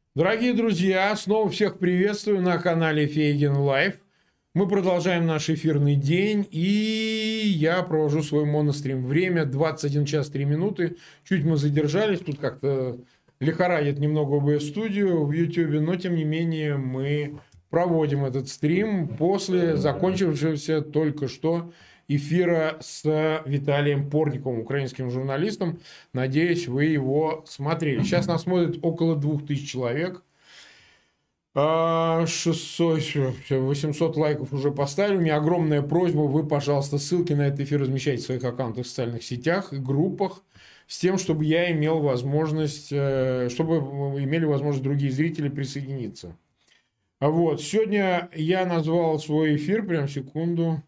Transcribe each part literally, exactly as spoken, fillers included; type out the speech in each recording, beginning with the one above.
Дорогие друзья, снова всех приветствую на канале Фейгин Лайф. Мы продолжаем наш эфирный день, и я провожу свой монострим. Время двадцать один час три минуты. Чуть мы задержались, тут как-то лихорадит немного о бэ эс-студию в YouTube, но тем не менее мы проводим этот стрим после закончившегося только что эфира с Виталием Портниковым, украинским журналистом. Надеюсь, вы его смотрели. Сейчас нас смотрит около двух тысяч человек. шестьсот, восемьсот лайков уже поставили. У меня огромная просьба. Вы, пожалуйста, ссылки на этот эфир размещайте в своих аккаунтах в социальных сетях и группах, с тем, чтобы я имел возможность, чтобы имели возможность другие зрители присоединиться. Вот. Сегодня я назвал свой эфир, прям секунду.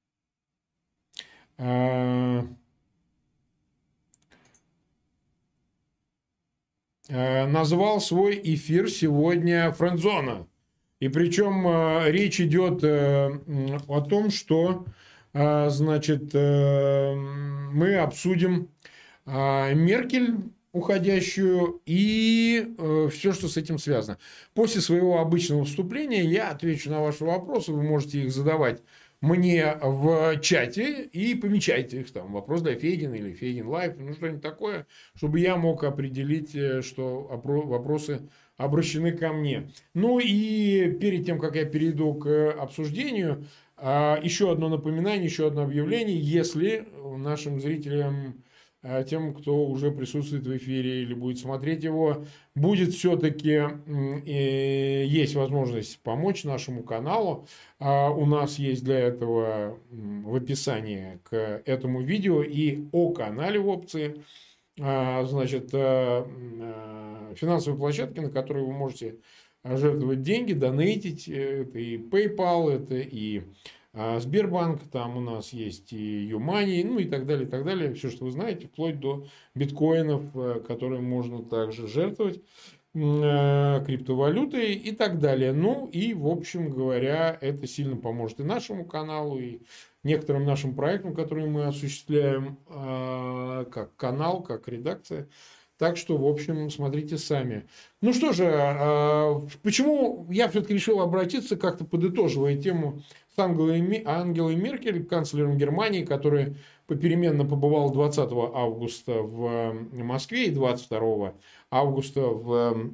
Назвал свой эфир сегодня «Френдзона». И причем речь идет о том, что, значит, мы обсудим Меркель уходящую и все, что с этим связано. После своего обычного вступления я отвечу на ваши вопросы, вы можете их задавать мне в чате и помечайте их там. Вопрос для Фейгина или Фейгин Лайф, ну что-нибудь такое, чтобы я мог определить, что вопросы обращены ко мне. Ну и перед тем, как я перейду к обсуждению, еще одно напоминание, еще одно объявление. Если нашим зрителям, тем, кто уже присутствует в эфире или будет смотреть его, будет все-таки есть возможность помочь нашему каналу. У нас есть для этого в описании к этому видео и о канале в опции, значит, финансовые площадки, на которые вы можете жертвовать деньги, донейтить. Это и PayPal, это и Сбербанк, там у нас есть и Юмани, ну и так далее, и так далее. Все, что вы знаете, вплоть до биткоинов, которые можно также жертвовать, криптовалютой и так далее. Ну и, в общем говоря, это сильно поможет и нашему каналу, и некоторым нашим проектам, которые мы осуществляем как канал, как редакция. Так что, в общем, смотрите сами. Ну что же, почему я все-таки решил обратиться, как-то подытоживая тему с Ангелой, Ангелой Меркель, канцлером Германии, которая попеременно побывала двадцатого августа в Москве и двадцать второго августа в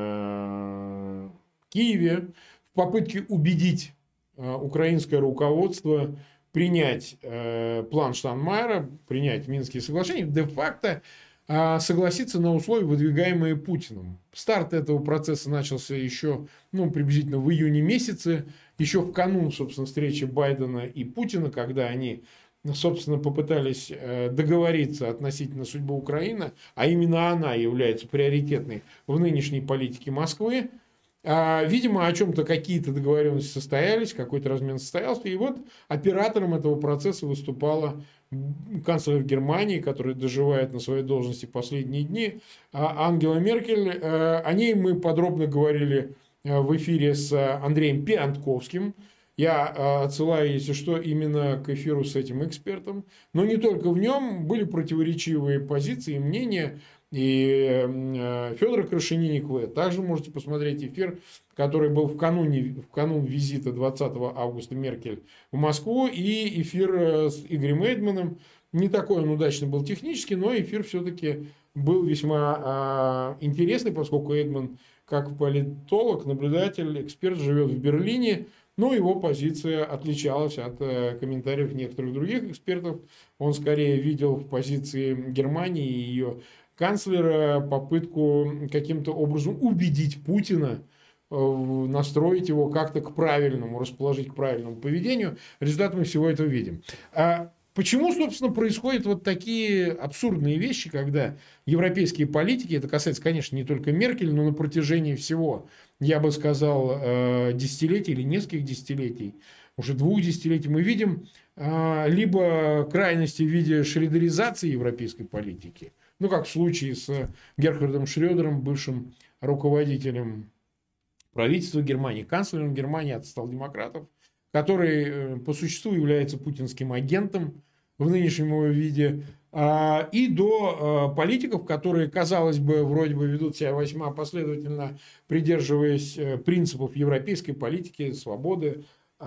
Киеве, в попытке убедить украинское руководство принять план Штайнмайера, принять Минские соглашения, де-факто согласиться на условия, выдвигаемые Путиным. Старт этого процесса начался еще, ну, приблизительно в июне месяце, еще в канун, собственно, встречи Байдена и Путина, когда они, собственно, попытались договориться относительно судьбы Украины, а именно она является приоритетной в нынешней политике Москвы. Видимо, о чем-то какие-то договоренности состоялись, какой-то размен состоялся, и вот оператором этого процесса выступала канцлер Германии, который доживает на своей должности последние дни, Ангела Меркель. О ней мы подробно говорили в эфире с Андреем Пиантковским. Я отсылаю, если что, именно к эфиру с этим экспертом. Но не только в нем были противоречивые позиции и мнения. И Федора Крашенинникова. Также можете посмотреть эфир, который был в кануне, в канун визита двадцатого августа Меркель в Москву, и эфир с Игорем Эйдманом. Не такой он удачный был технически, но эфир все-таки был весьма интересный, поскольку Эйдман, как политолог, наблюдатель, эксперт, живет в Берлине. Но его позиция отличалась от комментариев некоторых других экспертов. Он скорее видел в позиции Германии и ее канцлера попытку каким-то образом убедить Путина, настроить его как-то к правильному, расположить к правильному поведению. Результат мы всего этого видим. А почему, собственно, происходят вот такие абсурдные вещи, когда европейские политики, это касается, конечно, не только Меркель, но на протяжении всего, я бы сказал, десятилетий или нескольких десятилетий, уже двух десятилетий, мы видим либо крайности в виде шредеризации европейской политики, ну, как в случае с Герхардом Шрёдером, бывшим руководителем правительства Германии, канцлером Германии от социал-демократов, который по существу является путинским агентом, в нынешнем его виде, и до политиков, которые, казалось бы, вроде бы ведут себя весьма последовательно, придерживаясь принципов европейской политики, свободы,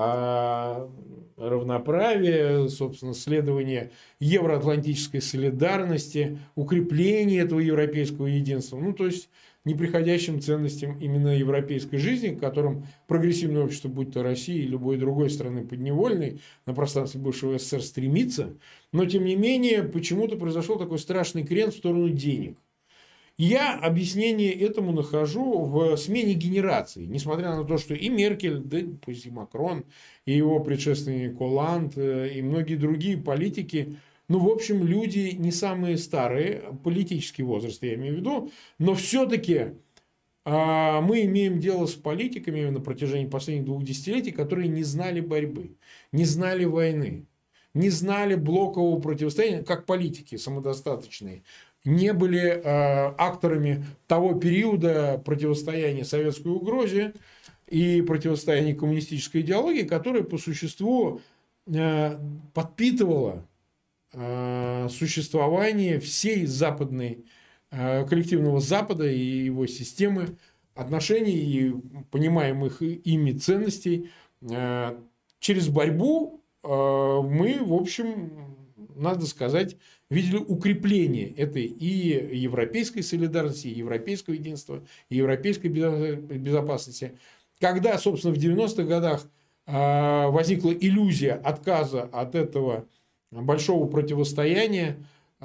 равноправия, собственно, следования евроатлантической солидарности, укрепления этого европейского единства. Ну, то есть, неприходящим ценностям именно европейской жизни, к которым прогрессивное общество, будь то Россия или любой другой страны подневольной, на пространстве бывшего СССР стремится. Но, тем не менее, почему-то произошел такой страшный крен в сторону денег. Я объяснение этому нахожу в смене генераций. Несмотря на то, что и Меркель, да пусть и Макрон, и его предшественник Олланд, и многие другие политики, ну, в общем, люди не самые старые, политический возраст я имею в виду, но все-таки а, мы имеем дело с политиками на протяжении последних двух десятилетий, которые не знали борьбы, не знали войны, не знали блокового противостояния, как политики самодостаточные, не были э, акторами того периода противостояния советской угрозе и противостояния коммунистической идеологии, которая по существу э, подпитывала э, существование всей западной, э, коллективного Запада и его системы отношений и понимаемых ими ценностей. Э, через борьбу э, мы, в общем, надо сказать, видели укрепление этой и европейской солидарности, и европейского единства, и европейской безопасности. Когда, собственно, в девяностых годах возникла иллюзия отказа от этого большого противостояния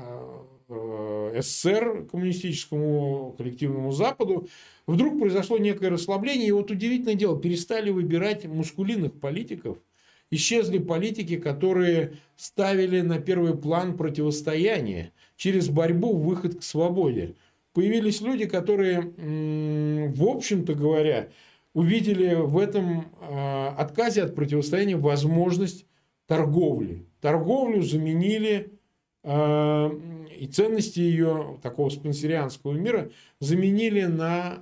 СССР коммунистическому коллективному Западу, вдруг произошло некое расслабление. И вот удивительное дело, перестали выбирать мускулинных политиков. Исчезли политики, которые ставили на первый план противостояние через борьбу, выход к свободе. Появились люди, которые, в общем-то говоря, увидели в этом отказе от противостояния возможность торговли. Торговлю заменили, и ценности ее, такого спенсерианского мира, заменили на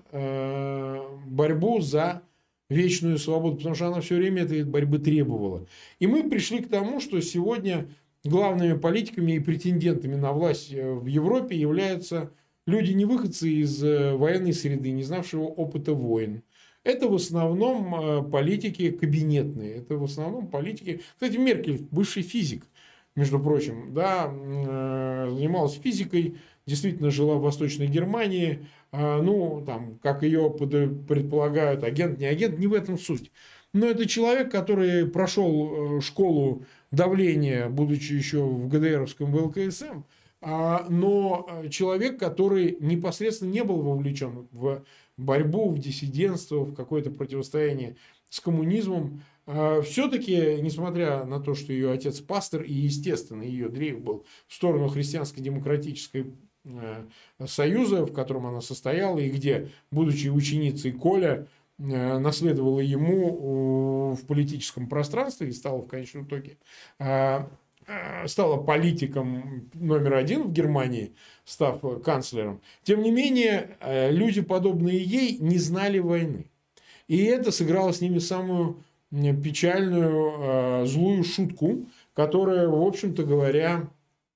борьбу за вечную свободу, потому что она все время этой борьбы требовала. И мы пришли к тому, что сегодня главными политиками и претендентами на власть в Европе являются люди, не выходцы из военной среды, не знавшего опыта войн. Это в основном политики кабинетные, это в основном политики... Кстати, Меркель, бывший физик, между прочим, да, занималась физикой, действительно жила в Восточной Германии. Ну, там, как ее предполагают, агент, не агент, не в этом суть. Но это человек, который прошел школу давления, будучи еще в ГДРовском вэ эл ка эс эм, но человек, который непосредственно не был вовлечен в борьбу, в диссидентство, в какое-то противостояние с коммунизмом. Все-таки, несмотря на то, что ее отец пастор, и, естественно, ее дрейф был в сторону христианско-демократической союза, в котором она состояла, и где, будучи ученицей Коля, наследовала ему в политическом пространстве и стала в конечном итоге стала политиком номер один в Германии, став канцлером. Тем не менее, люди, подобные ей, не знали войны. И это сыграло с ними самую печальную, злую шутку, которая, в общем-то говоря,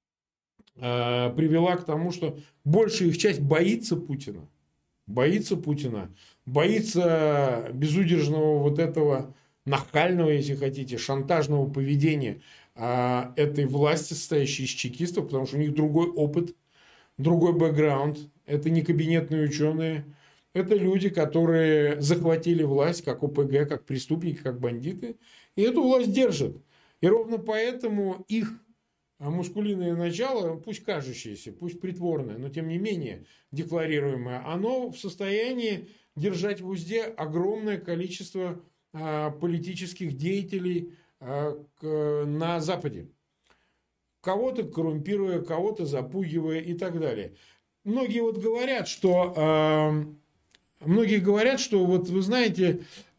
привела к тому, что большая их часть боится Путина. Боится Путина. Боится безудержного вот этого нахального, если хотите, шантажного поведения этой власти, состоящей из чекистов, потому что у них другой опыт, другой бэкграунд. Это не кабинетные ученые. Это люди, которые захватили власть как о пэ гэ, как преступники, как бандиты. И эту власть держат. И ровно поэтому их мускулинное начало, пусть кажущееся, пусть притворное, но тем не менее декларируемое, оно в состоянии держать в узде огромное количество политических деятелей на Западе. Кого-то коррумпируя, кого-то запугивая и так далее. Многие вот говорят, что... Многие говорят, что вот вы знаете,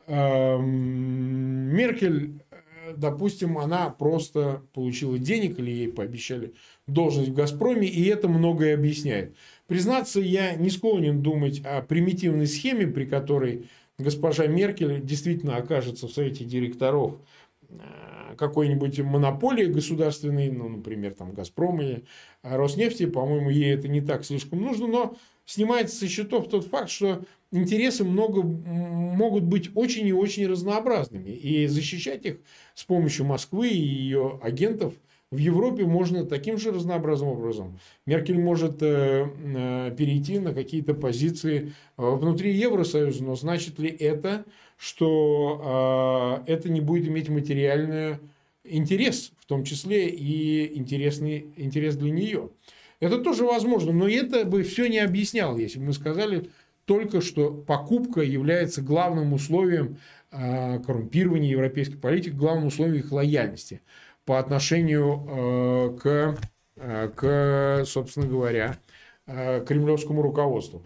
Меркель, допустим, она просто получила денег или ей пообещали должность в «Газпроме», и это многое объясняет. Признаться, я не склонен думать о примитивной схеме, при которой госпожа Меркель действительно окажется в совете директоров какой-нибудь монополии государственной, ну, например, там «Газпром» или «Роснефти», по-моему, ей это не так слишком нужно, но снимается со счетов тот факт, что интересы много, могут быть очень и очень разнообразными, и защищать их с помощью Москвы и ее агентов в Европе можно таким же разнообразным образом. Меркель может перейти на какие-то позиции внутри Евросоюза, но значит ли это, что это не будет иметь материальный интерес, в том числе и интересный интерес для нее? Это тоже возможно, но это бы все не объясняло, если бы мы сказали только, что покупка является главным условием коррумпирования европейской политики, главным условием их лояльности по отношению к, к, собственно говоря, кремлевскому руководству.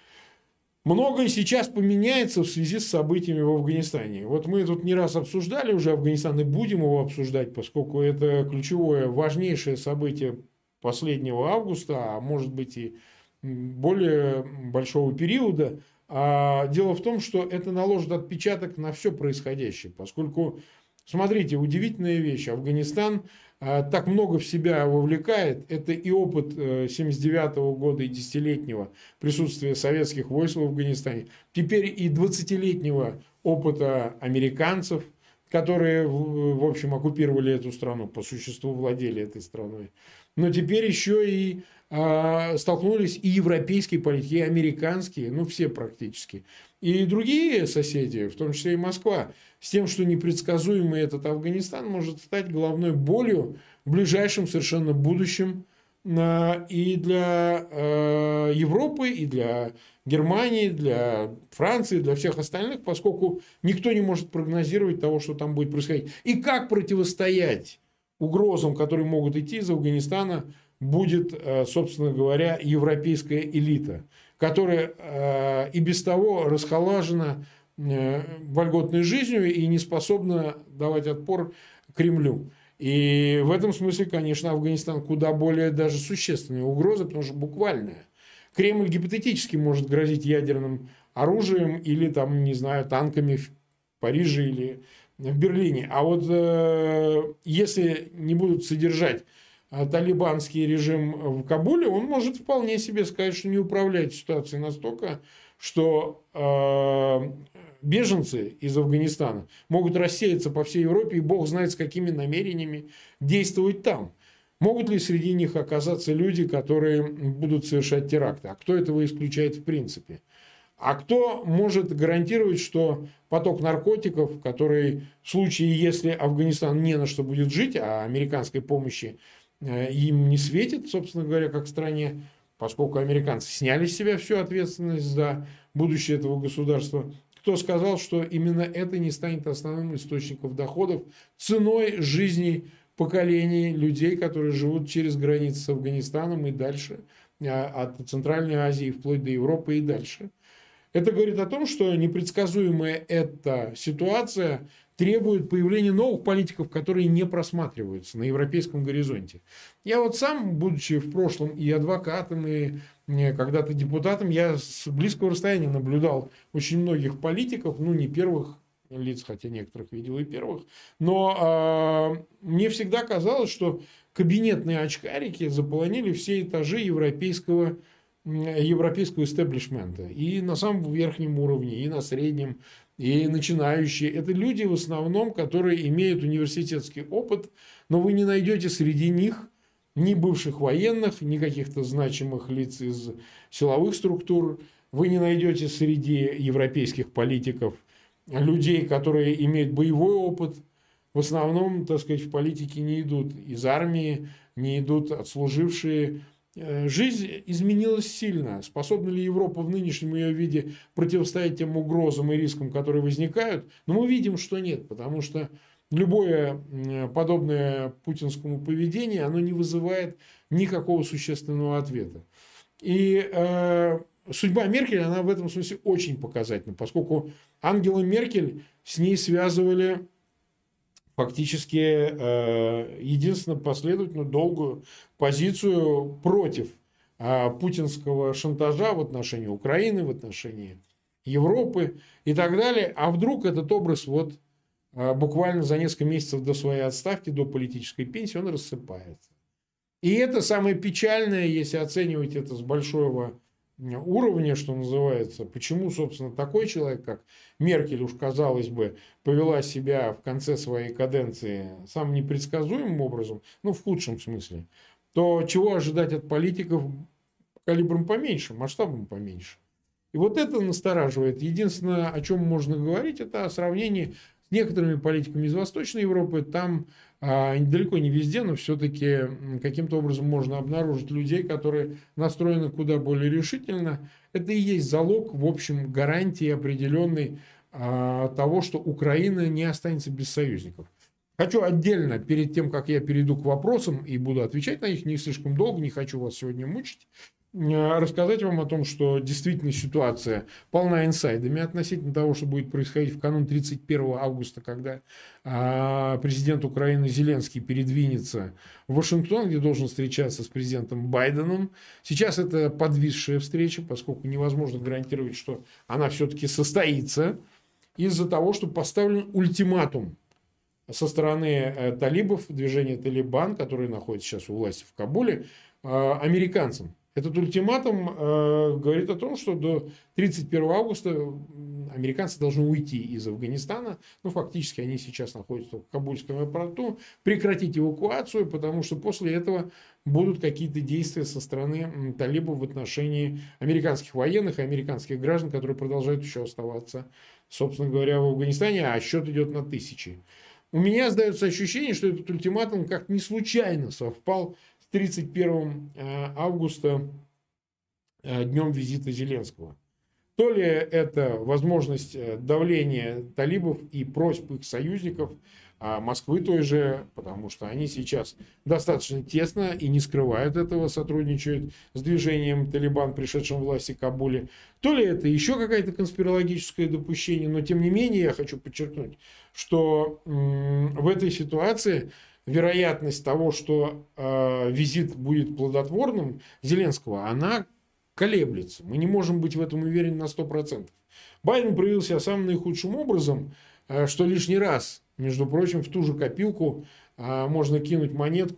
Многое сейчас поменяется в связи с событиями в Афганистане. Вот мы тут не раз обсуждали уже Афганистан и будем его обсуждать, поскольку это ключевое, важнейшее событие последнего августа, а может быть и более большого периода. А дело в том, что это наложит отпечаток на все происходящее, поскольку, смотрите, удивительная вещь. Афганистан так много в себя вовлекает. Это и опыт семьдесят девятого года и десятилетнего присутствия советских войск в Афганистане. Теперь и двадцатилетнего опыта американцев, которые, в общем, оккупировали эту страну, по существу владели этой страной. Но теперь еще и э, столкнулись и европейские политики, и американские, ну все практически, и другие соседи, в том числе и Москва, с тем, что непредсказуемый этот Афганистан может стать головной болью в ближайшем совершенно будущем э, и для э, Европы, и для Германии, для Франции, для всех остальных, поскольку никто не может прогнозировать того, что там будет происходить. И как противостоять угрозам, которые могут идти из Афганистана, будет, собственно говоря, европейская элита, которая и без того расхолажена вольготной жизнью и не способна давать отпор Кремлю. И в этом смысле, конечно, Афганистан куда более даже существенная угроза, потому что буквальная. Кремль гипотетически может грозить ядерным оружием или, там, не знаю, танками в Париже или в Берлине. А вот э, если не будут содержать э, талибанский режим в Кабуле, он может вполне себе сказать, что не управляет ситуацией настолько, что э, беженцы из Афганистана могут рассеяться по всей Европе, и бог знает, с какими намерениями действовать там. Могут ли среди них оказаться люди, которые будут совершать теракты? А кто этого исключает в принципе? А кто может гарантировать, что поток наркотиков, который в случае, если Афганистан не на что будет жить, а американской помощи им не светит, собственно говоря, как стране, поскольку американцы сняли с себя всю ответственность за будущее этого государства, кто сказал, что именно это не станет основным источником доходов ценой жизни поколений людей, которые живут через границы с Афганистаном и дальше, от Центральной Азии вплоть до Европы и дальше. Это говорит о том, что непредсказуемая эта ситуация требует появления новых политиков, которые не просматриваются на европейском горизонте. Я вот сам, будучи в прошлом и адвокатом, и когда-то депутатом, я с близкого расстояния наблюдал очень многих политиков, ну не первых лиц, хотя некоторых видел и первых, но э, мне всегда казалось, что кабинетные очкарики заполонили все этажи европейского европейского истеблишмента. И на самом верхнем уровне, и на среднем, и начинающие. Это люди в основном, которые имеют университетский опыт, но вы не найдете среди них ни бывших военных, ни каких-то значимых лиц из силовых структур. Вы не найдете среди европейских политиков людей, которые имеют боевой опыт. В основном, так сказать, в политике не идут из армии, не идут отслужившие. Жизнь изменилась сильно. Способна ли Европа в нынешнем ее виде противостоять тем угрозам и рискам, которые возникают? Но мы видим, что нет, потому что любое подобное путинскому поведению, оно не вызывает никакого существенного ответа. И э, судьба Меркель, она в этом смысле очень показательна, поскольку Ангела Меркель, с ней связывали фактически э, единственно последовательную долгую позицию против э, путинского шантажа в отношении Украины, в отношении Европы и так далее. А вдруг этот образ вот буквально за несколько месяцев до своей отставки, до политической пенсии, он рассыпается. И это самое печальное, если оценивать это с большого уровня, что называется. Почему, собственно, такой человек, как Меркель, уж казалось бы, повела себя в конце своей каденции самым непредсказуемым образом, ну, в худшем смысле, то чего ожидать от политиков калибром поменьше, масштабом поменьше. И вот это настораживает. Единственное, о чем можно говорить, это о сравнении с некоторыми политиками из Восточной Европы. Там а, далеко не везде, но все-таки каким-то образом можно обнаружить людей, которые настроены куда более решительно. Это и есть залог, в общем, гарантии определенной а, того, что Украина не останется без союзников. Хочу отдельно, перед тем, как я перейду к вопросам и буду отвечать на них не слишком долго, не хочу вас сегодня мучить, рассказать вам о том, что действительно ситуация полна инсайдами относительно того, что будет происходить в канун тридцать первого августа, когда президент Украины Зеленский передвинется в Вашингтон, где должен встречаться с президентом Байденом. Сейчас это подвисшая встреча, поскольку невозможно гарантировать, что она все-таки состоится, из-за того, что поставлен ультиматум со стороны талибов, движения Талибан, которые находятся сейчас у власти в Кабуле, американцам. Этот ультиматум э, говорит о том, что до тридцать первого августа американцы должны уйти из Афганистана. Ну, фактически они сейчас находятся в Кабульском аэропорту. Прекратить эвакуацию, потому что после этого будут какие-то действия со стороны талибов в отношении американских военных и американских граждан, которые продолжают еще оставаться, собственно говоря, в Афганистане, а счет идет на тысячи. У меня сдается ощущение, что этот ультиматум как-то не случайно совпал с тридцать первого августа, днем визита Зеленского. То ли это возможность давления талибов и просьб их союзников, Москвы той же, потому что они сейчас достаточно тесно и не скрывают этого, сотрудничают с движением Талибан, пришедшим в власти в Кабуле. То ли это еще какое-то конспирологическое допущение, но тем не менее я хочу подчеркнуть, что в этой ситуации вероятность того, что э, визит будет плодотворным Зеленского, она колеблется. Мы не можем быть в этом уверены на сто процентов. Байден проявил себя самым наихудшим образом, э, что лишний раз, между прочим, в ту же копилку э, можно кинуть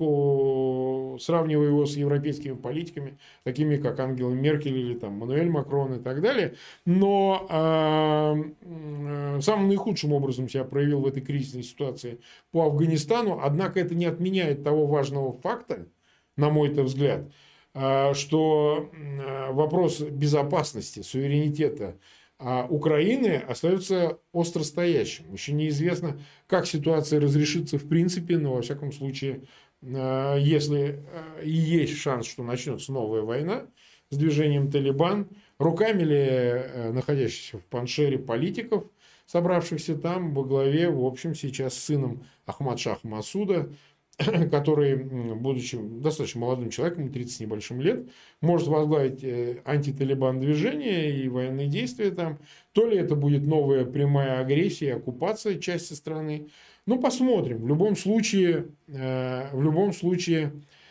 монетку, сравнивая его с европейскими политиками, такими как Ангела Меркель или там, Мануэль Макрон и так далее. Но э, э, самым наихудшим образом себя проявил в этой кризисной ситуации по Афганистану. Однако это не отменяет того важного факта, на мой-то взгляд, э, что э, вопрос безопасности, суверенитета Украины остается остростоящим. Еще неизвестно, как ситуация разрешится в принципе, но во всяком случае, если и есть шанс, что начнется новая война с движением Талибан, руками ли находящихся в Паншере политиков, собравшихся там во главе, в общем, сейчас с сыном Ахмад-Шаха Масуда, который, будучи достаточно молодым человеком, тридцать с небольшим лет, может возглавить антиталибан движение и военные действия там. То ли это будет новая прямая агрессия, оккупация части страны. Ну, посмотрим. В любом случае, в любом случае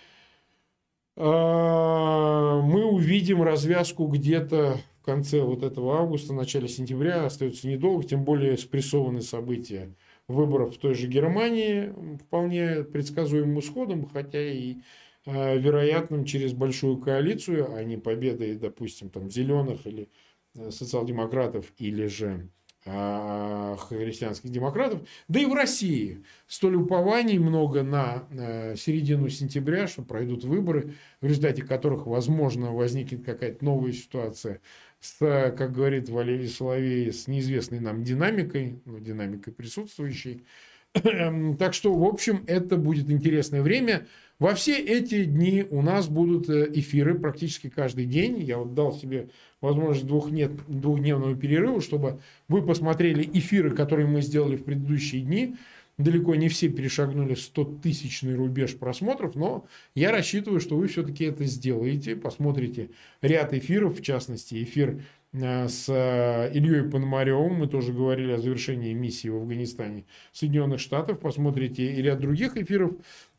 мы увидим развязку где-то в конце вот этого августа, начале сентября. Остается недолго, тем более спрессованы события выборов в той же Германии вполне предсказуемым исходом, хотя и э, вероятным через большую коалицию, а не победой, допустим, там, зеленых или э, социал-демократов, или же э, христианских демократов. Да и в России столь упований много на э, середину сентября, что пройдут выборы, в результате которых, возможно, возникнет какая-то новая ситуация с, как говорит Валерий Соловей, с неизвестной нам динамикой, но динамикой присутствующей. Так что, в общем, это будет интересное время. Во все эти дни у нас будут эфиры практически каждый день. Я вот дал себе возможность двухдневного перерыва, чтобы вы посмотрели эфиры, которые мы сделали в предыдущие дни. Далеко не все перешагнули стотысячный рубеж просмотров, но я рассчитываю, что вы все-таки это сделаете. Посмотрите ряд эфиров, в частности, эфир с Ильей Пономаревым. Мы тоже говорили о завершении миссии в Афганистане Соединенных Штатов. Посмотрите и ряд других эфиров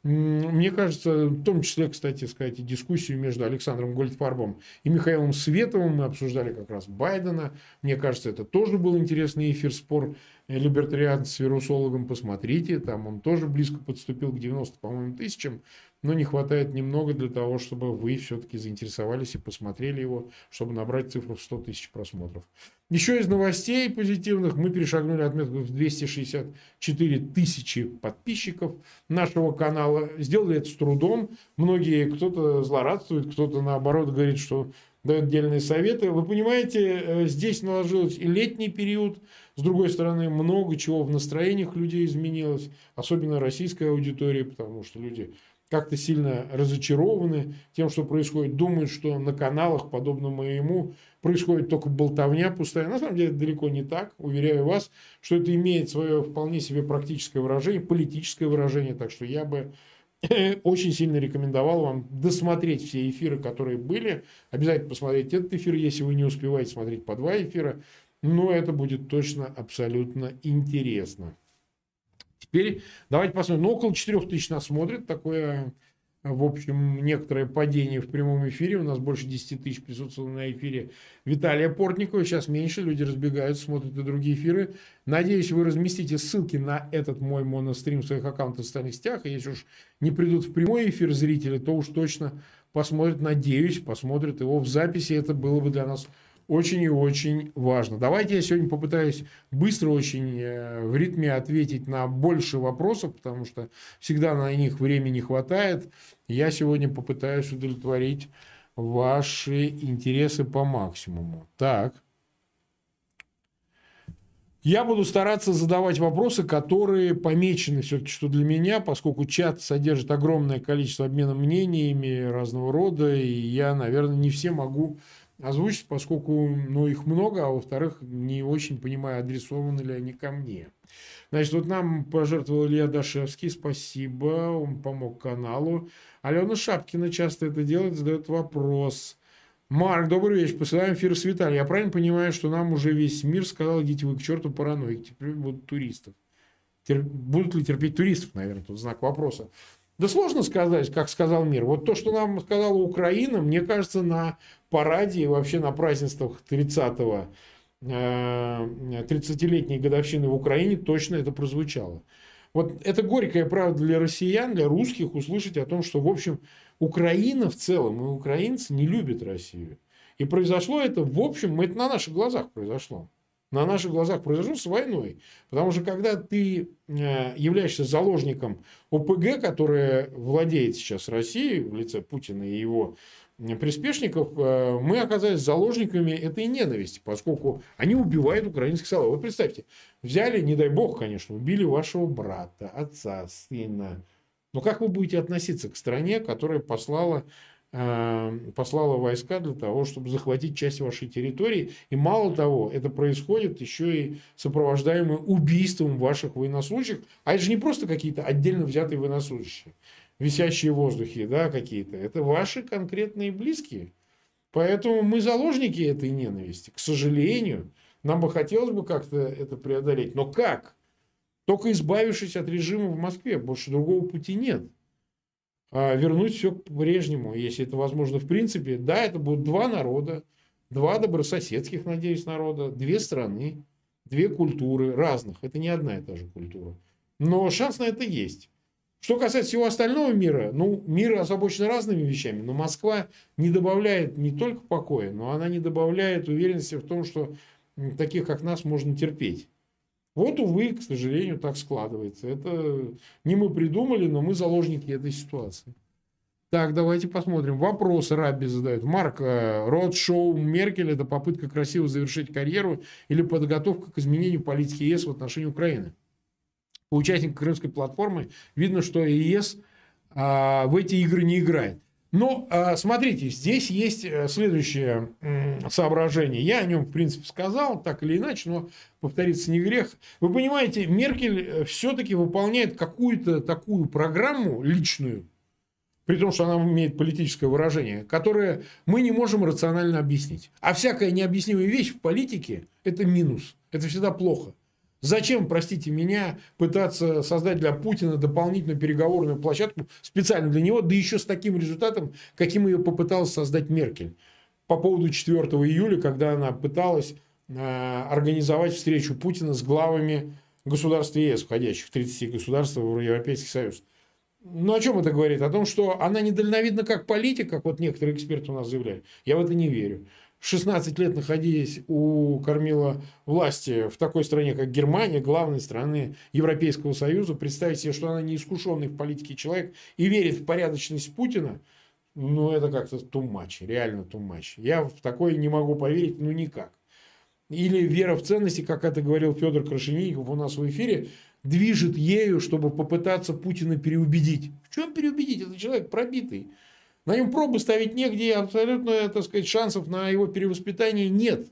Мне кажется, в том числе, кстати сказать, и дискуссию между Александром Гольдфарбом и Михаилом Световым мы обсуждали как раз Байдена. Мне кажется, это тоже был интересный эфир, спор либертариан с вирусологом. Посмотрите, там он тоже близко подступил к девяноста, по-моему, тысячам. Но не хватает немного для того, чтобы вы все-таки заинтересовались и посмотрели его, чтобы набрать цифру в сто тысяч просмотров. Еще из новостей позитивных мы перешагнули отметку в двести шестьдесят четыре тысячи подписчиков нашего канала. Сделали это с трудом. Многие, кто-то злорадствует, кто-то наоборот говорит, что дает отдельные советы. Вы понимаете, здесь наложился и летний период. С другой стороны, много чего в настроениях людей изменилось. Особенно российской аудитории, потому что люди как-то сильно разочарованы тем, что происходит. Думают, что на каналах, подобно моему, происходит только болтовня пустая. На самом деле, это далеко не так. Уверяю вас, что это имеет свое вполне себе практическое выражение, политическое выражение. Так что я бы очень сильно рекомендовал вам досмотреть все эфиры, которые были. Обязательно посмотреть этот эфир, если вы не успеваете смотреть по два эфира. Но это будет точно абсолютно интересно. Теперь давайте посмотрим. Ну, около четырёх тысяч нас смотрят. Такое, в общем, некоторое падение в прямом эфире. У нас больше десяти тысяч присутствовало на эфире Виталия Портникова. Сейчас меньше. Люди разбегаются, смотрят и другие эфиры. Надеюсь, вы разместите ссылки на этот мой монострим в своих аккаунтах в социальных сетях. И если уж не придут в прямой эфир зрители, то уж точно посмотрят, надеюсь, посмотрят его в записи. Это было бы для нас очень и очень важно. Давайте я сегодня попытаюсь быстро очень в ритме ответить на больше вопросов, потому что всегда на них времени хватает. Я сегодня попытаюсь удовлетворить ваши интересы по максимуму. Так. Я буду стараться задавать вопросы, которые помечены все-таки, что для меня, поскольку чат содержит огромное количество обмена мнениями разного рода, и я, наверное, не все могу озвучить, поскольку ну, их много, а во-вторых, не очень понимаю, адресованы ли они ко мне. Значит, вот нам пожертвовал Илья Дашевский, спасибо, он помог каналу. Алена Шапкина часто это делает, задает вопрос. Марк, добрый вечер, посылаем эфир с Виталием. Я правильно понимаю, что нам уже весь мир сказал, идите вы к черту, параноики, теперь будут туристов. Тер... Будут ли терпеть туристов, наверное, тут знак вопроса. Да сложно сказать, как сказал мир. Вот то, что нам сказала Украина, мне кажется, на параде и вообще на празднествах тридцатого, тридцатилетней годовщины в Украине точно это прозвучало. Вот это горькая правда для россиян, для русских услышать о том, что, в общем, Украина в целом и украинцы не любят Россию. И произошло это, в общем, это на наших глазах произошло. На наших глазах произошло с войной. Потому что когда ты являешься заложником ОПГ, которая владеет сейчас Россией в лице Путина и его приспешников, мы оказались заложниками этой ненависти, поскольку они убивают украинских солдат. Вы представьте, взяли, не дай бог, конечно, убили вашего брата, отца, сына. Но как вы будете относиться к стране, которая послала послала войска для того, чтобы захватить часть вашей территории. И мало того, это происходит еще и сопровождаемое убийством ваших военнослужащих. А это же не просто какие-то отдельно взятые военнослужащие, висящие в воздухе, да, какие-то. Это ваши конкретные близкие. Поэтому мы заложники этой ненависти. К сожалению, нам бы хотелось бы как-то это преодолеть. Но как? Только избавившись от режима в Москве. Больше другого пути нет. Вернуть все по-прежнему, если это возможно в принципе. Да, это будут два народа, два добрососедских, надеюсь, народа, две страны, две культуры разных. Это не одна и та же культура. Но шанс на это есть. Что касается всего остального мира, ну, мир озабочен разными вещами, но Москва не добавляет не только покоя, но она не добавляет уверенности в том, что таких, как нас, можно терпеть. Вот, увы, к сожалению, так складывается. Это не мы придумали, но мы заложники этой ситуации. Так, давайте посмотрим. Вопрос Рабби задает. Марк, род-шоу Меркель – это попытка красиво завершить карьеру или подготовка к изменению политики ЕС в отношении Украины? По участникам Крымской платформы видно, что ЕС а, в эти игры не играет. Но смотрите, здесь есть следующее соображение. Я о нем, в принципе, сказал, так или иначе, но повториться не грех. Вы понимаете, Меркель все-таки выполняет какую-то такую программу личную, при том, что она имеет политическое выражение, которое мы не можем рационально объяснить. А всякая необъяснимая вещь в политике – это минус. Это всегда плохо. Зачем, простите меня, пытаться создать для Путина дополнительную переговорную площадку специально для него, да еще с таким результатом, каким ее попыталась создать Меркель по поводу четвёртого июля, когда она пыталась э, организовать встречу Путина с главами государств ЕС, входящих тридцати государств в Европейский Союз. Ну, о чем это говорит? О том, что она недальновидна как политик, как вот некоторые эксперты у нас заявляют. Я в это не верю. шестнадцать лет находясь у кормила власти в такой стране, как Германия, главной страны Европейского Союза, представить себе, что она неискушенный в политике человек и верит в порядочность Путина, ну, это как-то too much, реально too much. Я в такое не могу поверить, ну, никак. Или вера в ценности, как это говорил Федор Крашенинников у нас в эфире, движет ею, чтобы попытаться Путина переубедить. В чем переубедить? Это человек пробитый. На нем пробы ставить негде, абсолютно, так сказать, шансов на его перевоспитание нет.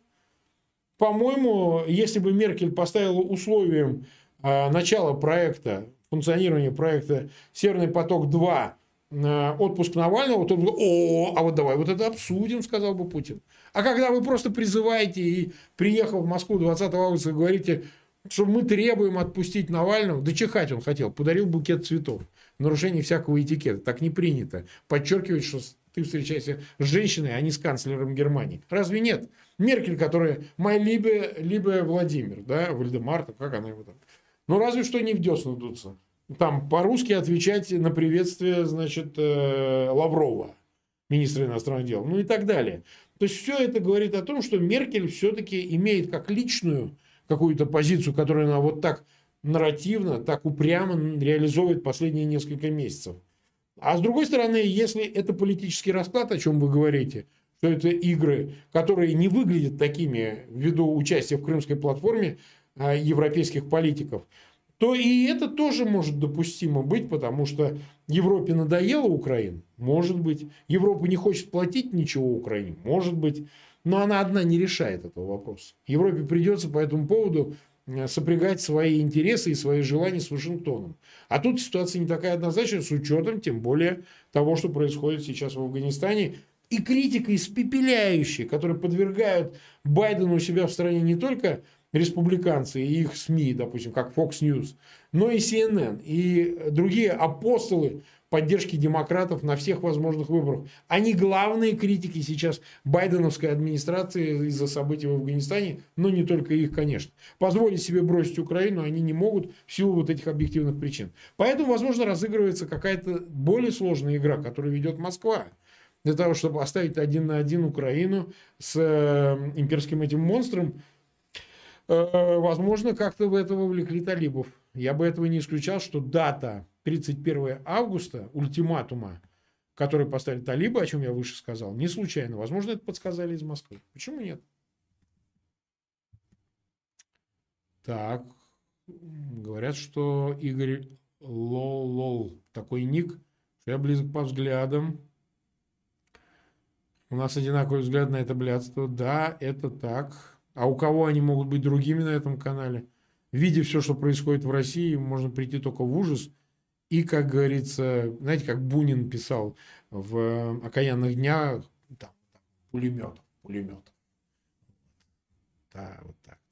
По-моему, если бы Меркель поставила условием э, начала проекта, функционирования проекта «Северный поток-два», э, отпуск Навального, то о, а вот давай вот это обсудим, сказал бы Путин. А когда вы просто призываете и, приехав в Москву двадцатого августа, говорите, что мы требуем отпустить Навального, да чихать он хотел, подарил букет цветов. В нарушении всякого этикета. Так не принято. Подчеркивать, что ты встречаешься с женщиной, а не с канцлером Германии. Разве нет? Меркель, которая «Май либе, либе Владимир», да, Вальдемар, как она его там. Ну, разве что не в десну дуться. Там по-русски отвечать на приветствие, значит, Лаврова, министра иностранных дел, ну и так далее. То есть, все это говорит о том, что Меркель все-таки имеет как личную какую-то позицию, которую она вот так нарративно, так упрямо реализовывает последние несколько месяцев. А с другой стороны, если это политический расклад, о чем вы говорите, что это игры, которые не выглядят такими ввиду участия в Крымской платформе европейских политиков, то и это тоже может допустимо быть, потому что Европе надоела Украина, может быть. Европа не хочет платить ничего Украине, может быть. Но она одна не решает этого вопроса. Европе придется по этому поводу сопрягать свои интересы и свои желания с Вашингтоном. А тут ситуация не такая однозначная, с учетом, тем более, того, что происходит сейчас в Афганистане. И критика испепеляющая, которые подвергают Байдену у себя в стране не только республиканцы и их СМИ, допустим, как Fox News, но и си эн эн, и другие апостолы поддержки демократов на всех возможных выборах. Они главные критики сейчас байденовской администрации из-за событий в Афганистане, но не только их, конечно. Позволить себе бросить Украину они не могут в силу вот этих объективных причин. Поэтому, возможно, разыгрывается какая-то более сложная игра, которую ведет Москва. Для того, чтобы оставить один на один Украину с имперским этим монстром, возможно, как-то в это вовлекли талибов. Я бы этого не исключал, что дата тридцать первого августа, ультиматума, который поставили талибы, о чем я выше сказал, не случайно. Возможно, это подсказали из Москвы. Почему нет? Так, говорят, что Игорь Лол, такой ник, что я близок по взглядам. У нас одинаковый взгляд на это блядство. Да, это так. А у кого они могут быть другими на этом канале? Видя все, что происходит в России, можно прийти только в ужас. И, как говорится, знаете, как Бунин писал в «Окаянных днях», там, там, пулеметов, пулеметов. Да, вот так.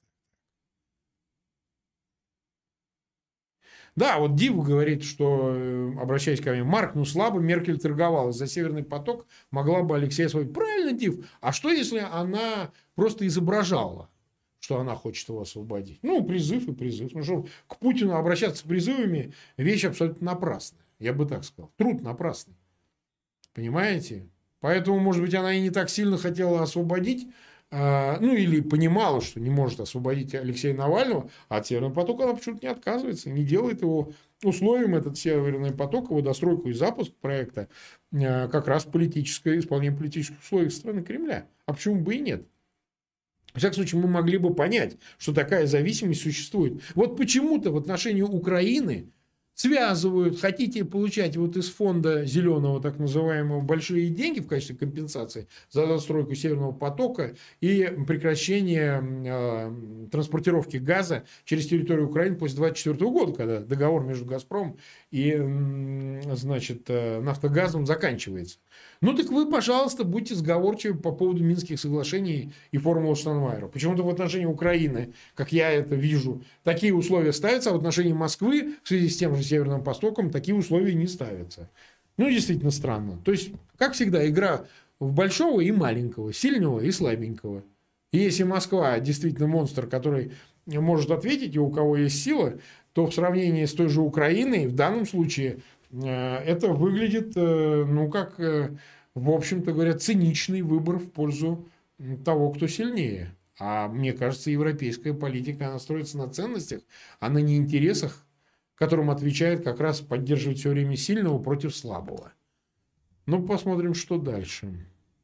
Да, вот Див говорит, что, обращаясь ко мне, Марк, ну слабо Меркель торговалась. За Северный поток могла бы Алексей освободить. Правильно, Див. А что, если она просто изображала, что она хочет его освободить? Ну, призыв и призыв. Ну, что к Путину обращаться с призывами – вещь абсолютно напрасная. Я бы так сказал. Труд напрасный. Понимаете? Поэтому, может быть, она и не так сильно хотела освободить, ну, или понимала, что не может освободить Алексея Навального, а от Северного потока она почему-то не отказывается, не делает его условием, этот Северный поток, его достройку и запуск проекта, как раз политическое, исполнение политических условий страны Кремля. А почему бы и нет? В всяком случае, мы могли бы понять, что такая зависимость существует. Вот почему-то в отношении Украины связывают, хотите получать вот из фонда зеленого, так называемого, большие деньги в качестве компенсации за застройку Северного потока и прекращение э, транспортировки газа через территорию Украины после две тысячи двадцать четвёртого года, когда договор между «Газпромом» и э, значит, э, «Нафтогазом» заканчивается. Ну так вы, пожалуйста, будьте сговорчивы по поводу Минских соглашений и формулы Штайнмайера. Почему-то в отношении Украины, как я это вижу, такие условия ставятся, а в отношении Москвы в связи с тем же Северным потоком такие условия не ставятся. Ну, действительно странно. То есть, как всегда, игра в большого и маленького, сильного и слабенького. И если Москва действительно монстр, который может ответить, и у кого есть сила, то в сравнении с той же Украиной в данном случае это выглядит, ну, как, в общем-то говоря, циничный выбор в пользу того, кто сильнее. А мне кажется, европейская политика, она строится на ценностях, а на не интересах, которым отвечает как раз поддерживать все время сильного против слабого. Ну, посмотрим, что дальше.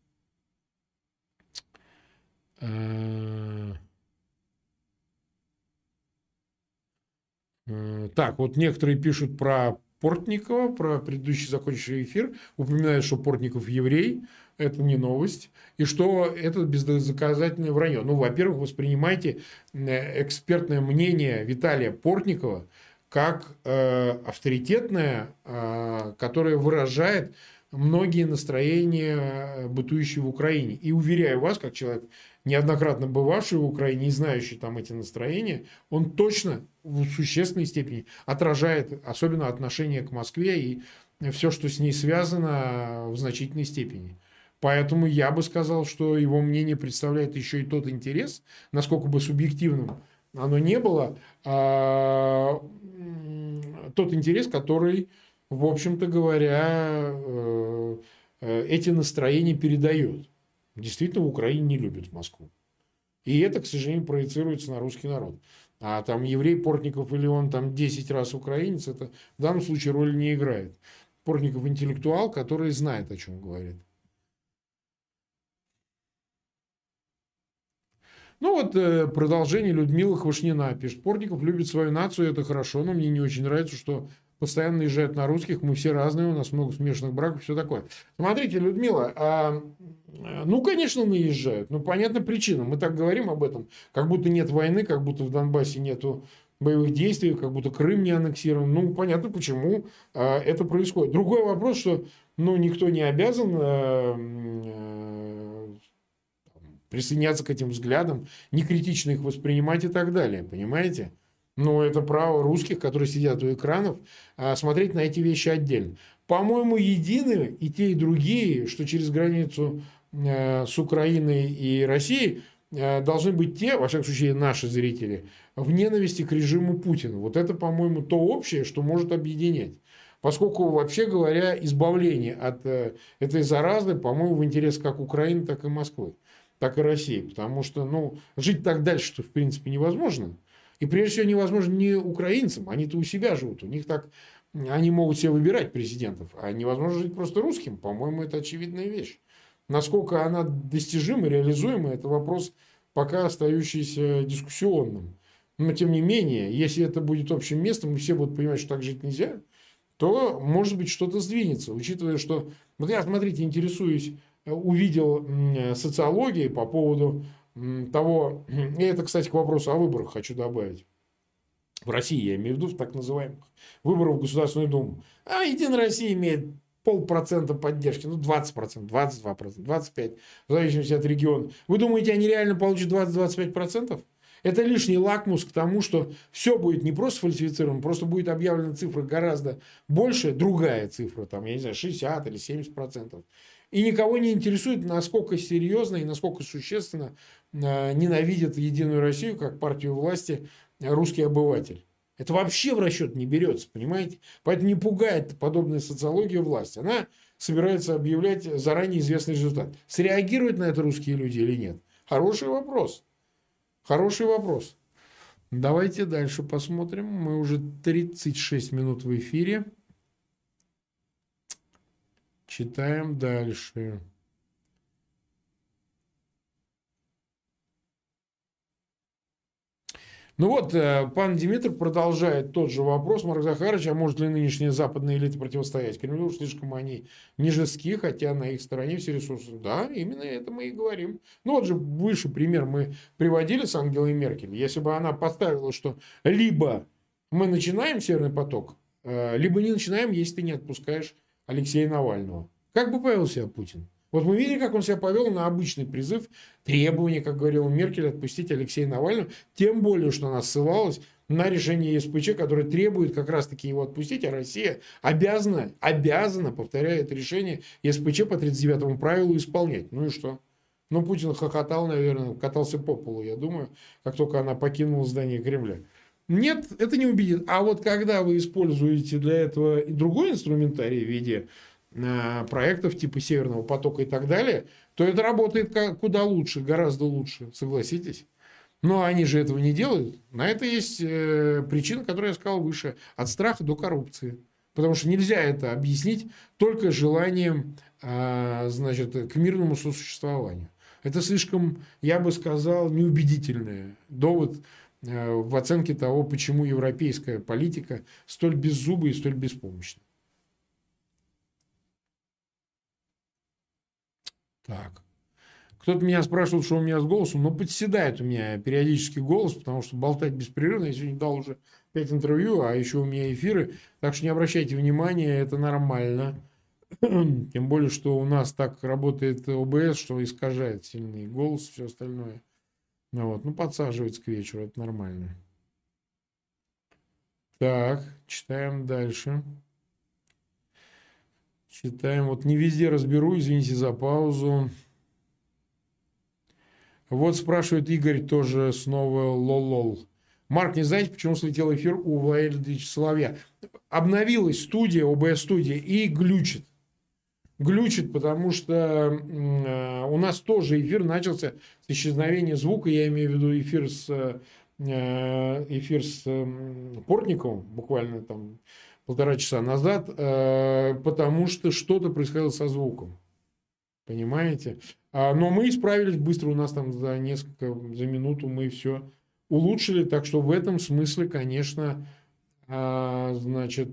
Так, вот некоторые пишут про Портникова, про предыдущий закончивший эфир, упоминают, что Портников еврей, это не новость, и что это бездоказательное вранье. Ну, во-первых, воспринимайте экспертное мнение Виталия Портникова как э, авторитетное, э, которое выражает многие настроения, бытующие в Украине. И уверяю вас, как человек, неоднократно бывавший в Украине и знающий там эти настроения, он точно в существенной степени отражает особенно отношение к Москве и все, что с ней связано, в значительной степени. Поэтому я бы сказал, что его мнение представляет еще и тот интерес, насколько бы субъективным оно не было, а, тот интерес, который, в общем-то говоря, эти настроения передает. Действительно, в Украине не любят Москву. И это, к сожалению, проецируется на русский народ. А там еврей Портников или он там десять раз украинец, это в данном случае роли не играет. Портников интеллектуал, который знает, о чем говорит. Ну вот продолжение. Людмила Хвашнина пишет. Портников любит свою нацию, это хорошо, но мне не очень нравится, что постоянно наезжают на русских, мы все разные, у нас много смешанных браков, все такое. Смотрите, Людмила, а, ну, конечно, наезжают, но понятна причина. Мы так говорим об этом, как будто нет войны, как будто в Донбассе нету боевых действий, как будто Крым не аннексирован. Ну, понятно, почему а, это происходит. Другой вопрос, что ну, никто не обязан а, а, присоединяться к этим взглядам, некритично их воспринимать и так далее, понимаете? Но это право русских, которые сидят у экранов, смотреть на эти вещи отдельно. По-моему, едины и те, и другие, что через границу с Украиной и Россией должны быть те, во всяком случае, наши зрители, в ненависти к режиму Путина. Вот это, по-моему, то общее, что может объединять. Поскольку, вообще говоря, избавление от этой заразы, по-моему, в интересах как Украины, так и Москвы, так и России. Потому что ну, жить так дальше, что, в принципе, невозможно. И прежде всего невозможно не украинцам, они-то у себя живут, у них так, они могут себе выбирать президентов, а невозможно жить просто русским, по-моему, это очевидная вещь. Насколько она достижима, реализуема, это вопрос пока остающийся дискуссионным. Но тем не менее, если это будет общим местом, и все будут понимать, что так жить нельзя, то, может быть, что-то сдвинется, учитывая, что, вот я, смотрите, интересуюсь, увидел социологии по поводу того, и это, кстати, к вопросу о выборах хочу добавить. В России, я имею в виду, в так называемых выборах в Государственную Думу. А Единая Россия имеет полпроцента поддержки, ну двадцать процентов, двадцать два процента, двадцать пять процентов, в зависимости от региона. Вы думаете, они реально получат двадцать-двадцать пять процентов? Это лишний лакмус к тому, что все будет не просто фальсифицировано, просто будет объявлена цифра гораздо больше, другая цифра, там, я не знаю, шестьдесят или семьдесят процентов. И никого не интересует, насколько серьезно и насколько существенно ненавидят Единую Россию как партию власти русский обыватель. Это вообще в расчет не берется, понимаете? Поэтому не пугает подобная социология власть. Она собирается объявлять заранее известный результат. Среагируют на это русские люди или нет? Хороший вопрос. Хороший вопрос. Давайте дальше посмотрим. Мы уже тридцать шесть минут в эфире. Читаем дальше. Ну вот, пан Димитр продолжает тот же вопрос. Марк Захарович, а может ли нынешняя западная элита противостоять Кремлю? Уж слишком они не жестки, хотя на их стороне все ресурсы. Да, именно это мы и говорим. Ну вот же выше пример мы приводили с Ангелой Меркель. Если бы она поставила, что либо мы начинаем Северный поток, либо не начинаем, если ты не отпускаешь Алексея Навального. Как бы повел себя Путин? Вот мы видели, как он себя повел на обычный призыв, требование, как говорил Меркель, отпустить Алексея Навального. Тем более, что она ссылалась на решение ЕСПЧ, которое требует как раз-таки его отпустить, а Россия обязана, обязана, повторяю, это решение ЕСПЧ по тридцать девятому правилу исполнять. Ну и что? Ну, Путин хохотал, наверное, катался по полу, я думаю, как только она покинула здание Кремля. Нет, это не убедит. А вот когда вы используете для этого другой инструментарий в виде э, проектов типа Северного потока и так далее, то это работает куда лучше, гораздо лучше, согласитесь? Но они же этого не делают. На это есть э, причина, которую я сказал выше. От страха до коррупции. Потому что нельзя это объяснить только желанием э, значит, к мирному сосуществованию. Это слишком, я бы сказал, неубедительный довод э, в оценке того, почему европейская политика столь беззубая и столь беспомощна. Так. Кто-то меня спрашивал, что у меня с голосом. Но подседает у меня периодически голос, потому что болтать беспрерывно. Я сегодня дал уже пять интервью, а еще у меня эфиры. Так что не обращайте внимания, это нормально. Тем более, что у нас так работает ОБС, что искажает сильный голос и все остальное. Ну, вот. Ну, подсаживается к вечеру, это нормально. Так, читаем дальше. Читаем. Вот не везде разберу, извините за паузу. Вот спрашивает Игорь тоже снова лол-лол. Марк, не знаете, почему слетел эфир у Владимира Владимировича Соловья? Обновилась студия, ОБС-студия, и глючит. Глючит, потому что э, у нас тоже эфир начался с исчезновения звука. Я имею в виду эфир с, э, эфир с э, Портниковым, буквально там полтора часа назад, э, потому что что-то происходило со звуком. Понимаете? Но мы исправились быстро, у нас там за несколько, за минуту мы все улучшили. Так что в этом смысле, конечно, значит,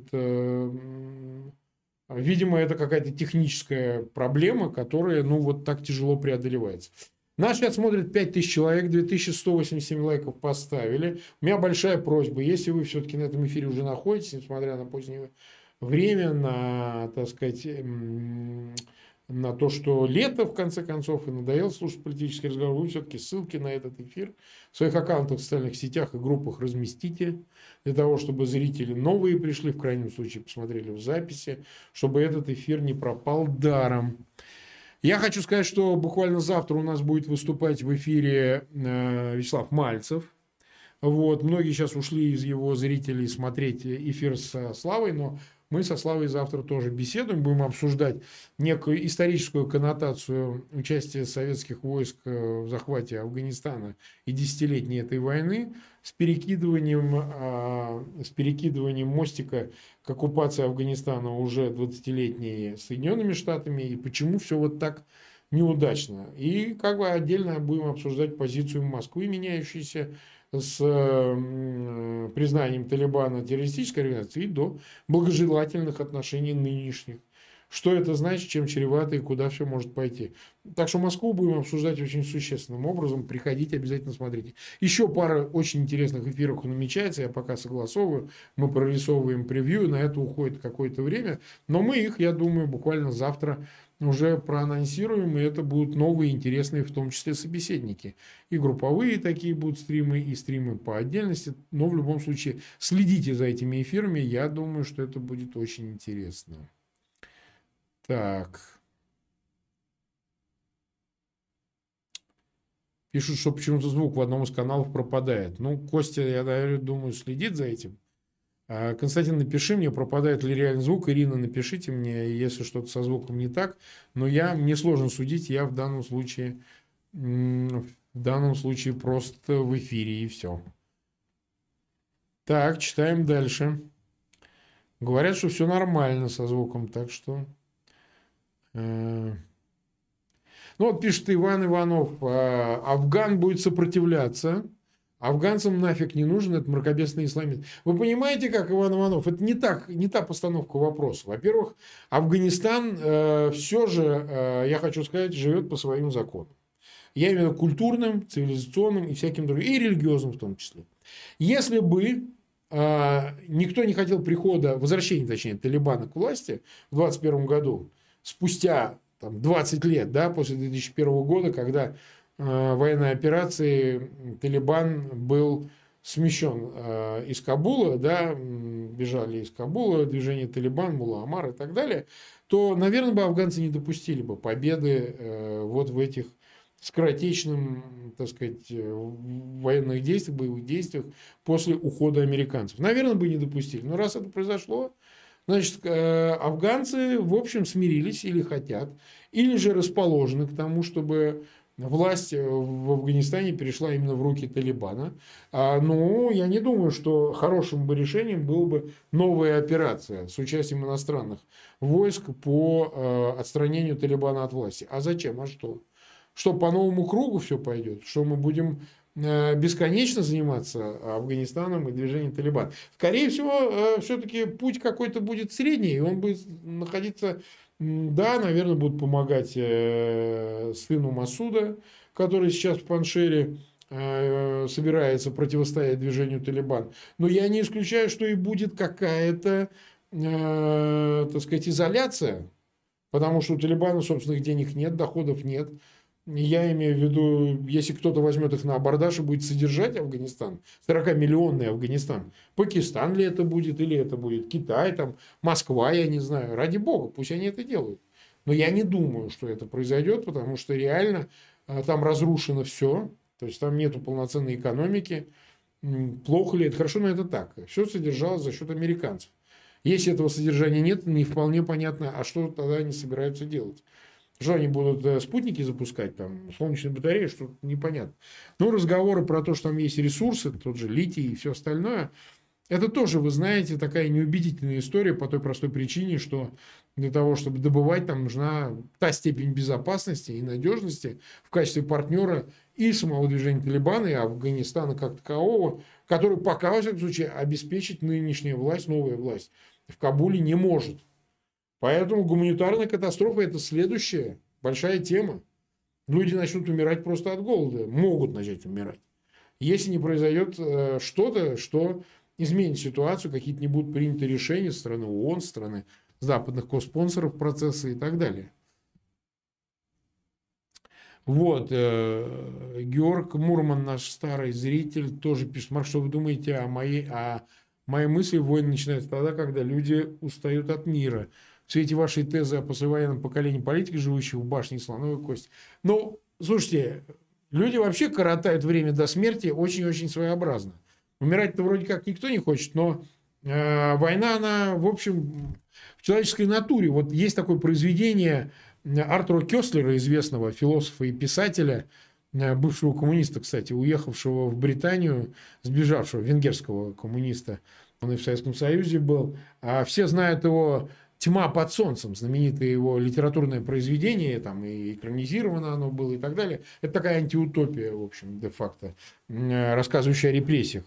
видимо, это какая-то техническая проблема, которая, ну, вот так тяжело преодолевается. Нас сейчас смотрит пять тысяч человек, две тысячи сто восемьдесят семь лайков поставили. У меня большая просьба, если вы все-таки на этом эфире уже находитесь, несмотря на позднее время, на, так сказать, на то, что лето, в конце концов, и надоело слушать политический разговор, вы все-таки ссылки на этот эфир в своих аккаунтах в социальных сетях и группах разместите, для того, чтобы зрители новые пришли, в крайнем случае посмотрели в записи, чтобы этот эфир не пропал даром. Я хочу сказать, что буквально завтра у нас будет выступать в эфире Вячеслав Мальцев. Вот. Многие сейчас ушли из его зрителей смотреть эфир со Славой, но мы со Славой завтра тоже беседуем, будем обсуждать некую историческую коннотацию участия советских войск в захвате Афганистана и десятилетней этой войны с перекидыванием, с перекидыванием мостика к оккупации Афганистана уже двадцатилетней Соединенными Штатами и почему все вот так неудачно. И как бы отдельно будем обсуждать позицию Москвы, меняющуюся с признанием Талибана террористической организацией до благожелательных отношений нынешних. Что это значит, чем чревато и куда все может пойти. Так что Москву будем обсуждать очень существенным образом. Приходите, обязательно смотрите. Еще пара очень интересных эфиров намечается. Я пока согласовываю. Мы прорисовываем превью. На это уходит какое-то время. Но мы их, я думаю, буквально завтра уже проанонсируем, и это будут новые, интересные, в том числе, собеседники. И групповые такие будут стримы, и стримы по отдельности. Но в любом случае следите за этими эфирами. Я думаю, что это будет очень интересно. Так. Пишут, что почему-то звук в одном из каналов пропадает. Ну, Костя, я наверное, думаю, следит за этим. Константин, напиши мне, пропадает ли реальный звук. Ирина, напишите мне, если что-то со звуком не так. Но я, мне сложно судить, я в данном случае, в данном случае просто в эфире и все. Так, читаем дальше. Говорят, что все нормально со звуком, так что... Ну вот пишет Иван Иванов, Афган будет сопротивляться. Афганцам нафиг не нужен этот мракобесный исламизм. Вы понимаете, как, Иван Иванов, это не, так, не та постановка вопроса. Во-первых, Афганистан э, все же, э, я хочу сказать, живет по своим законам. Я имею в виду культурным, цивилизационным и всяким другим, и религиозным в том числе. Если бы э, никто не хотел прихода, возвращения, точнее, Талибана к власти в двадцать первом году, спустя там, двадцать лет, да, после две тысячи первого года, когда э, военной операции Талибан был смещен э, из Кабула, да, бежали из Кабула, движение Талибан, Мулла Омар и так далее, то, наверное, бы афганцы не допустили бы победы э, вот в этих скоротечных, так сказать, военных действиях, боевых действиях после ухода американцев. Наверное, бы не допустили. Но раз это произошло, значит, афганцы, в общем, смирились или хотят, или же расположены к тому, чтобы власть в Афганистане перешла именно в руки Талибана. Но я не думаю, что хорошим бы решением была бы новая операция с участием иностранных войск по отстранению Талибана от власти. А зачем? А что? Что по новому кругу все пойдет? Что мы будем бесконечно заниматься Афганистаном и движением Талибан? Скорее всего, все-таки путь какой-то будет средний, и он будет находиться... Да, наверное, будут помогать сыну Масуда, который сейчас в Паншере собирается противостоять движению Талибан. Но я не исключаю, что и будет какая-то, так сказать, изоляция, потому что у Талибана собственных денег нет, доходов нет. Я имею в виду, если кто-то возьмет их на абордаж и будет содержать Афганистан, сорокамиллионный Афганистан, Пакистан ли это будет, или это будет Китай, там, Москва, я не знаю, ради бога, пусть они это делают. Но я не думаю, что это произойдет, потому что реально там разрушено все, то есть там нету полноценной экономики. Плохо ли это? Хорошо, но это так. Все содержалось за счет американцев. Если этого содержания нет, не вполне понятно, а что тогда они собираются делать. Что они будут спутники запускать, там, солнечные батареи, что непонятно. Ну, разговоры про то, что там есть ресурсы, тот же литий и все остальное, это тоже, вы знаете, такая неубедительная история по той простой причине, что для того, чтобы добывать, там нужна та степень безопасности и надежности в качестве партнера и самого движения Талибана, и Афганистана как такового, который пока, во всяком случае, обеспечить нынешняя власть, новая власть в Кабуле не может. Поэтому гуманитарная катастрофа – это следующая большая тема. Люди начнут умирать просто от голода. Могут начать умирать. Если не произойдет что-то, что изменит ситуацию, какие-то не будут приняты решения со стороны ООН, со стороны западных коспонсоров процесса и так далее. Вот. Георг Мурман, наш старый зритель, тоже пишет: Марк, что вы думаете о моей... О моей мысли? Войны начинаются тогда, когда люди устают от мира. В свете вашей тезы о послевоенном поколении политиков, живущих в башне слоновой кости. Ну, слушайте, люди вообще коротают время до смерти очень-очень своеобразно. Умирать-то вроде как никто не хочет, но э, война, она, в общем, в человеческой натуре. Вот есть такое произведение Артура Кёстлера, известного философа и писателя, бывшего коммуниста, кстати, уехавшего в Британию, сбежавшего, венгерского коммуниста. Он и в Советском Союзе был. А все знают его «Тьма под солнцем», знаменитое его литературное произведение, там и экранизировано оно было и так далее. Это такая антиутопия, в общем, де-факто, рассказывающая о репрессиях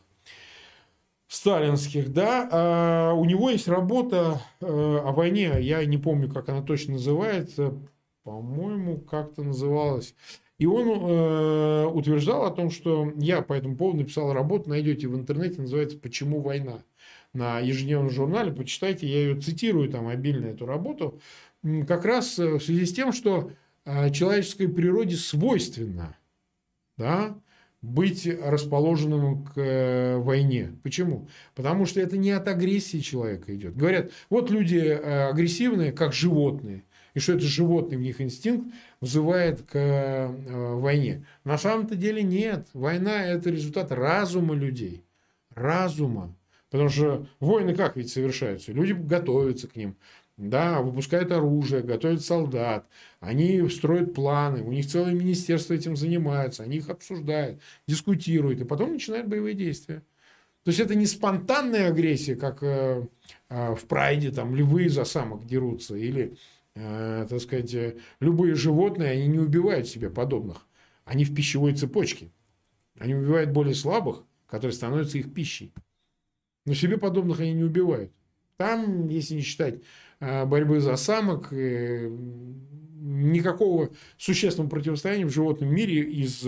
сталинских, да. А у него есть работа о войне, я не помню, как она точно называется, по-моему, как-то называлась. И он э, утверждал о том, что я по этому поводу написал работу, найдете в интернете, называется «Почему война?». На ежедневном журнале, почитайте, я ее цитирую там обильно, эту работу, как раз в связи с тем, что человеческой природе свойственно, да, быть расположенным к войне. Почему? Потому что это не от агрессии человека идет. Говорят, вот люди агрессивные, как животные, и что это животный в них инстинкт вызывает к войне. На самом-то деле нет. Война – это результат разума людей. Разума. Потому что войны как ведь совершаются? Люди готовятся к ним, да, выпускают оружие, готовят солдат, они строят планы, у них целое министерство этим занимается, они их обсуждают, дискутируют, и потом начинают боевые действия. То есть это не спонтанная агрессия, как э, э, в прайде, там львы за самок дерутся, или, э, так сказать, любые животные, они не убивают себе подобных, они в пищевой цепочке, они убивают более слабых, которые становятся их пищей. Но себе подобных они не убивают. Там, если не считать борьбы за самок, никакого существенного противостояния в животном мире из,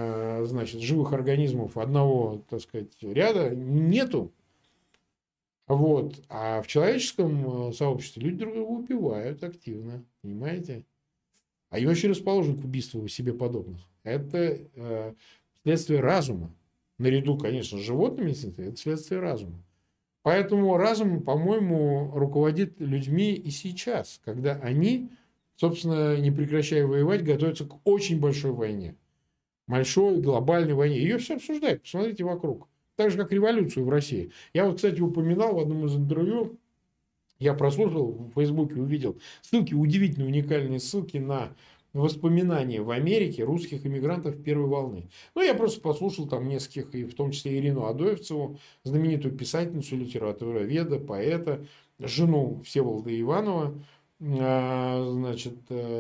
значит, живых организмов одного, так сказать, ряда нету. Вот. А в человеческом сообществе люди друг друга убивают активно. Понимаете? А и вообще расположен к убийству себе подобных. Это э, следствие разума. Наряду, конечно, с животными инстинктами, это следствие разума. Поэтому разум, по-моему, руководит людьми и сейчас, когда они, собственно, не прекращая воевать, готовятся к очень большой войне. Большой глобальной войне. Ее все обсуждают. Посмотрите вокруг. Так же, как революцию в России. Я вот, кстати, упоминал в одном из интервью, я прослушал, в Фейсбуке увидел ссылки, удивительно уникальные ссылки на воспоминания в Америке русских иммигрантов первой волны. Ну, я просто послушал там нескольких, и в том числе Ирину Адоевцеву, знаменитую писательницу, литературоведа, поэта, жену Всеволода Иванова. Значит,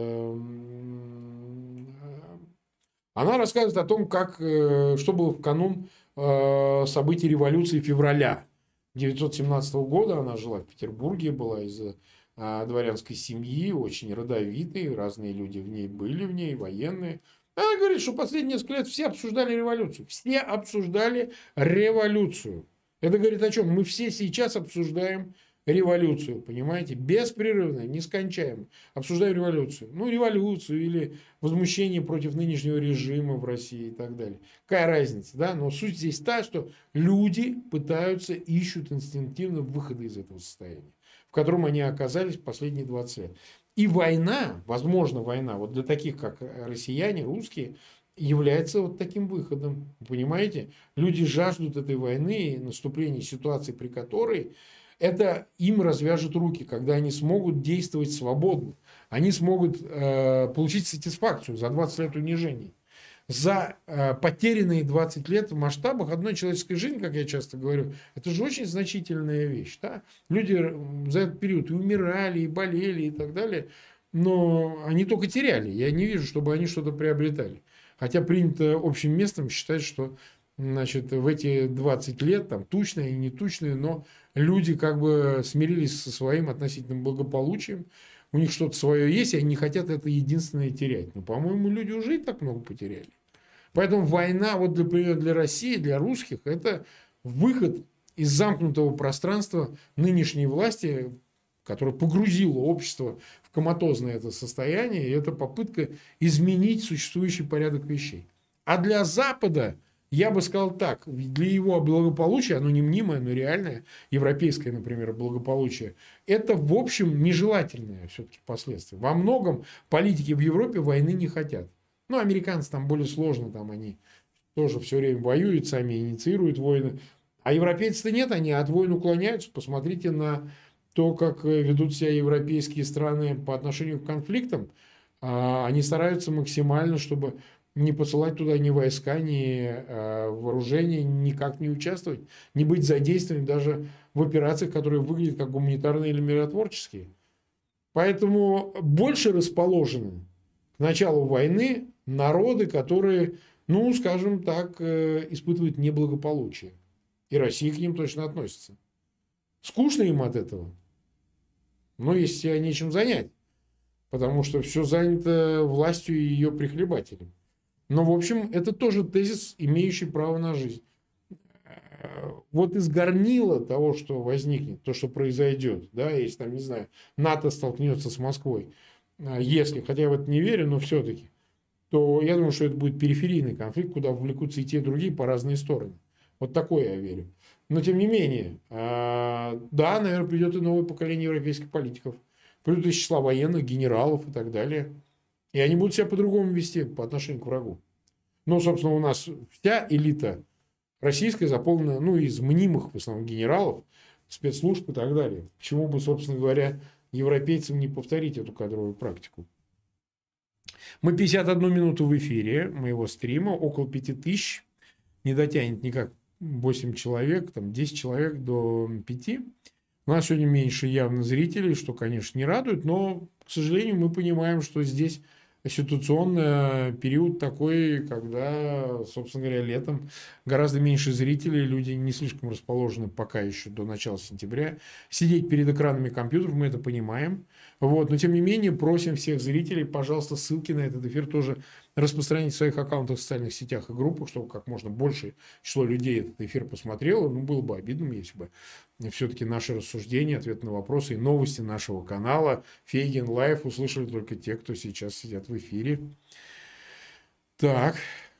она рассказывает о том, как, что было в канун событий революции февраля тысяча девятьсот семнадцатого года. Она жила в Петербурге, была из дворянской семьи, очень родовитой, разные люди в ней были, в ней военные. Она говорит, что последние несколько лет все обсуждали революцию. Все обсуждали революцию. Это говорит о чем? Мы все сейчас обсуждаем революцию, понимаете? Беспрерывно, нескончаемо. Обсуждаем революцию. Ну, революцию или возмущение против нынешнего режима в России и так далее. Какая разница, да? Но суть здесь та, что люди пытаются, ищут инстинктивно выхода из этого состояния, в котором они оказались в последние двадцать лет. И война, возможно, война, вот для таких, как россияне, русские, является вот таким выходом. Понимаете? Люди жаждут этой войны, наступления ситуации, при которой это им развяжет руки, когда они смогут действовать свободно. Они смогут э, получить сатисфакцию за двадцать лет унижений. За э, потерянные двадцать лет в масштабах одной человеческой жизни, как я часто говорю, это же очень значительная вещь. Да? Люди за этот период и умирали, и болели, и так далее. Но они только теряли. Я не вижу, чтобы они что-то приобретали. Хотя принято общим местом считать, что значит, в эти двадцать лет, там, тучные и не тучные, но люди как бы смирились со своим относительным благополучием. У них что-то свое есть, и они не хотят это единственное терять. Но, по-моему, люди уже и так много потеряли. Поэтому война, вот, например, для России, для русских, это выход из замкнутого пространства нынешней власти, которая погрузила общество в коматозное это состояние, и это попытка изменить существующий порядок вещей. А для Запада, я бы сказал так, для его благополучия, оно не мнимое, но реальное, европейское, например, благополучие, это, в общем, нежелательное все-таки последствия. Во многом политики в Европе войны не хотят. Ну, американцы там более сложно, там они тоже все время воюют, сами инициируют войны. А европейцы-то нет, они от войн уклоняются. Посмотрите на то, как ведут себя европейские страны по отношению к конфликтам. Они стараются максимально, чтобы не посылать туда ни войска, ни вооружения, никак не участвовать, не быть задействованным даже в операциях, которые выглядят как гуманитарные или миротворческие. Поэтому больше расположены к началу войны народы, которые, ну, скажем так, испытывают неблагополучие. И Россия к ним точно относится. Скучно им от этого. Но если себя нечем занять. Потому что все занято властью и ее прихлебателем. Но, в общем, это тоже тезис, имеющий право на жизнь. Вот из горнила того, что возникнет, то, что произойдет, да, если, там, не знаю, НАТО столкнется с Москвой, если, хотя я в это не верю, но все-таки, то я думаю, что это будет периферийный конфликт, куда вовлекутся и те, и другие по разные стороны. Вот такое я верю. Но, тем не менее, да, наверное, придет и новое поколение европейских политиков. Придут из числа военных, генералов и так далее. И они будут себя по-другому вести по отношению к врагу. Ну, собственно, у нас вся элита российская заполнена, ну, из мнимых, в основном, генералов, спецслужб и так далее. Почему бы, собственно говоря, европейцам не повторить эту кадровую практику? Мы пятьдесят одну минуту в эфире моего стрима, около пяти тысяч. Не дотянет никак восемь человек, там десять человек до пяти. У нас сегодня меньше явно зрителей, что, конечно, не радует, но, к сожалению, мы понимаем, что здесь ситуационный период такой, когда, собственно говоря, летом гораздо меньше зрителей, люди не слишком расположены пока еще до начала сентября сидеть перед экранами компьютеров, мы это понимаем. Вот. Но, тем не менее, просим всех зрителей, пожалуйста, ссылки на этот эфир тоже распространить в своих аккаунтах в социальных сетях и группах, чтобы как можно больше число людей этот эфир посмотрело. Ну, было бы обидно, если бы все-таки наши рассуждения, ответы на вопросы и новости нашего канала Фейгин Лайв услышали только те, кто сейчас сидят в эфире. Так.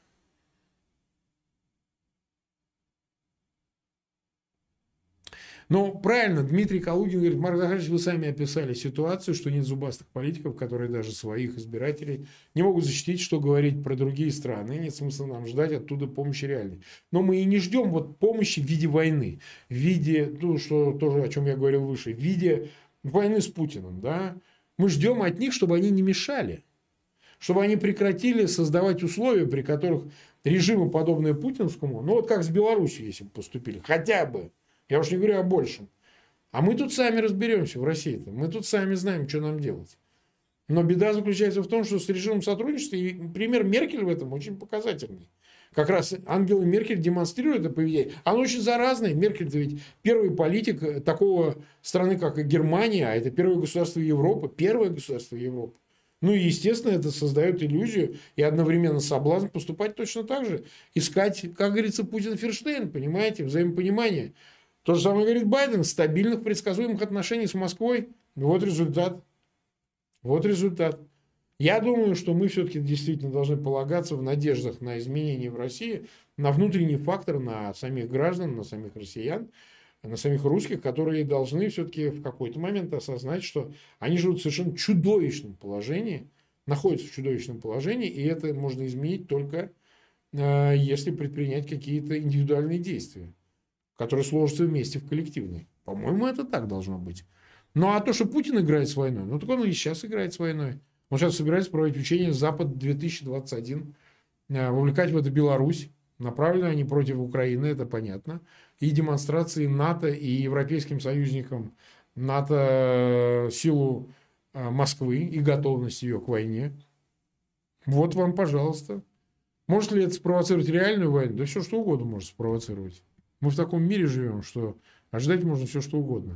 Ну, правильно, Дмитрий Калугин говорит: Марк Захарович, вы сами описали ситуацию, что нет зубастых политиков, которые даже своих избирателей не могут защитить, что говорить про другие страны. Нет смысла нам ждать оттуда помощи реальной. Но мы и не ждем вот помощи в виде войны, в виде, ну, что тоже, о чем я говорил выше, в виде войны с Путиным, да. Мы ждем от них, чтобы они не мешали, чтобы они прекратили создавать условия, при которых режимы, подобные путинскому, ну, вот как с Беларусью, если бы поступили, хотя бы. Я уж не говорю о большем. А мы тут сами разберемся в России-то. Мы тут сами знаем, что нам делать. Но беда заключается в том, что с режимом сотрудничества, и пример Меркель в этом очень показательный. Как раз Ангела Меркель демонстрирует это поведение. Оно очень заразное. Меркель -то ведь первый политик такого страны, как и Германия, а это первое государство Европы. Первое государство Европы. Ну и, естественно, это создает иллюзию и одновременно соблазн поступать точно так же. Искать, как говорится, Путин-Ферштейн, понимаете, взаимопонимание. То же самое говорит Байден. Стабильных, предсказуемых отношений с Москвой. Вот результат. Вот результат. Я думаю, что мы все-таки действительно должны полагаться в надеждах на изменения в России, на внутренний фактор, на самих граждан, на самих россиян, на самих русских, которые должны все-таки в какой-то момент осознать, что они живут в совершенно чудовищном положении, находятся в чудовищном положении, и это можно изменить только э, если предпринять какие-то индивидуальные действия, которые сложатся вместе в коллективный. По-моему, это так должно быть. Ну, а то, что Путин играет с войной, ну, так он и сейчас играет с войной. Он сейчас собирается проводить учение «Запад-две тысячи двадцать один», вовлекать в это Беларусь. Направлены они против Украины, это понятно. И демонстрации НАТО и европейским союзникам НАТО силу Москвы и готовность ее к войне. Вот вам, пожалуйста. Может ли это спровоцировать реальную войну? Да все, что угодно может спровоцировать. Мы в таком мире живем, что ожидать можно все, что угодно.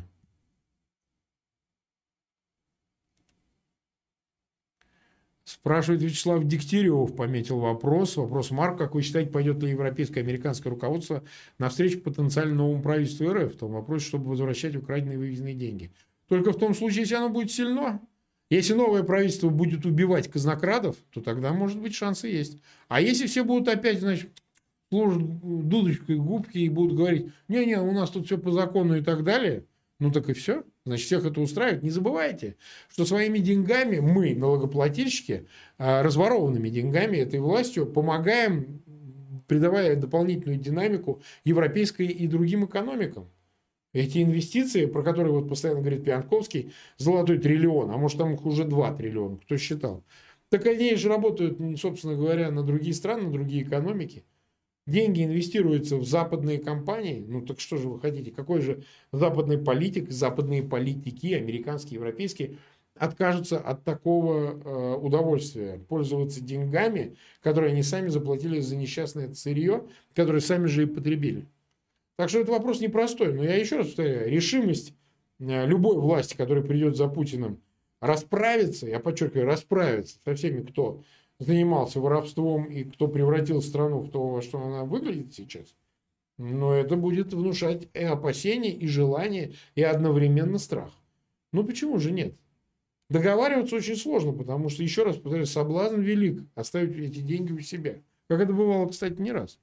Спрашивает Вячеслав Дегтярев, пометил вопрос. Вопрос Марк: как вы считаете, пойдет ли европейское, американское руководство навстречу потенциально новому правительству РФ в том вопросе, чтобы возвращать украденные и вывезенные деньги? Только в том случае, если оно будет сильно. Если новое правительство будет убивать казнокрадов, то тогда, может быть, шансы есть. А если все будут опять, значит, сложат дудочкой губки и будут говорить: не-не, у нас тут все по закону и так далее, ну так и все. Значит, всех это устраивает. Не забывайте, что своими деньгами мы, налогоплательщики, разворованными деньгами этой властью, помогаем, придавая дополнительную динамику европейской и другим экономикам. Эти инвестиции, про которые вот постоянно говорит Пьянковский, золотой триллион, а может там их уже два триллиона, кто считал. Так они же работают, собственно говоря, на другие страны, на другие экономики. Деньги инвестируются в западные компании. Ну так что же вы хотите? Какой же западный политик, западные политики, американские, европейские, откажутся от такого э, удовольствия пользоваться деньгами, которые они сами заплатили за несчастное сырье, которое сами же и потребили? Так что это вопрос непростой. Но я еще раз повторяю, решимость э, любой власти, которая придет за Путиным, расправиться, я подчеркиваю, расправиться со всеми, кто занимался воровством и кто превратил страну в то, во что она выглядит сейчас, но это будет внушать и опасения, и желание, и одновременно страх. Ну почему же нет? Договариваться очень сложно, потому что, еще раз повторяю, соблазн велик оставить эти деньги у себя. Как это бывало, кстати, не раз.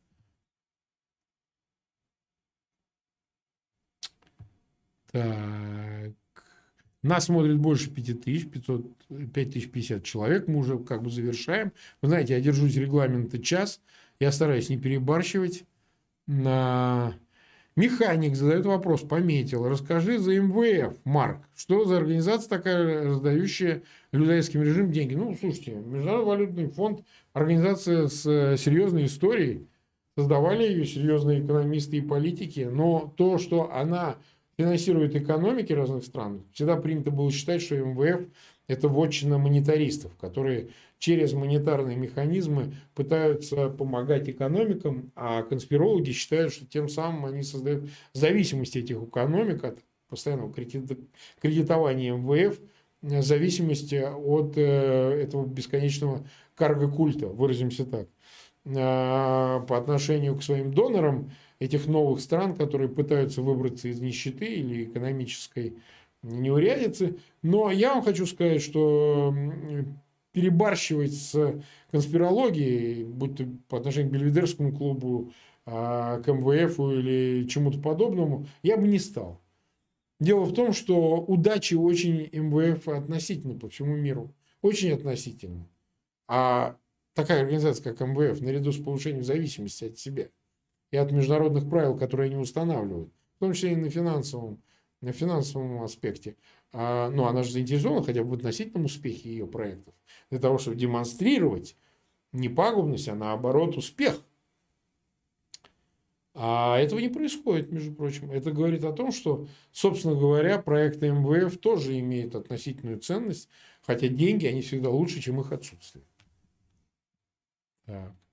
Так. Нас смотрит больше пяти тысяч, пятьсот, пять тысяч пятьдесят человек. Мы уже как бы завершаем. Вы знаете, я держусь регламента час. Я стараюсь не перебарщивать. На... Механик задает вопрос, пометил. Расскажи за эм вэ эф, Марк. Что за организация такая, раздающая людоедским режимом деньги? Ну, слушайте, Международный валютный фонд, организация с серьезной историей. Создавали ее серьезные экономисты и политики. Но то, что она финансирует экономики разных стран, всегда принято было считать, что эм вэ эф – это вотчина монетаристов, которые через монетарные механизмы пытаются помогать экономикам, а конспирологи считают, что тем самым они создают зависимость этих экономик от постоянного кредитования эм вэ эф зависимости от этого бесконечного карго-культа, выразимся так, по отношению к своим донорам этих новых стран, которые пытаются выбраться из нищеты или экономической неурядицы. Но я вам хочу сказать, что перебарщивать с конспирологией, будь то по отношению к Бельведерскому клубу, к эм вэ эфу или чему-то подобному, я бы не стал. Дело в том, что удачи очень эм вэ эф относительно по всему миру. Очень относительно. А такая организация, как эм вэ эф, наряду с повышением зависимости от себя и от международных правил, которые они устанавливают, в том числе и на финансовом, на финансовом аспекте, а, ну, она же заинтересована хотя бы в относительном успехе ее проектов, для того, чтобы демонстрировать не пагубность, а наоборот успех. А этого не происходит, между прочим. Это говорит о том, что, собственно говоря, проекты эм вэ эф тоже имеют относительную ценность, хотя деньги, они всегда лучше, чем их отсутствие. Так.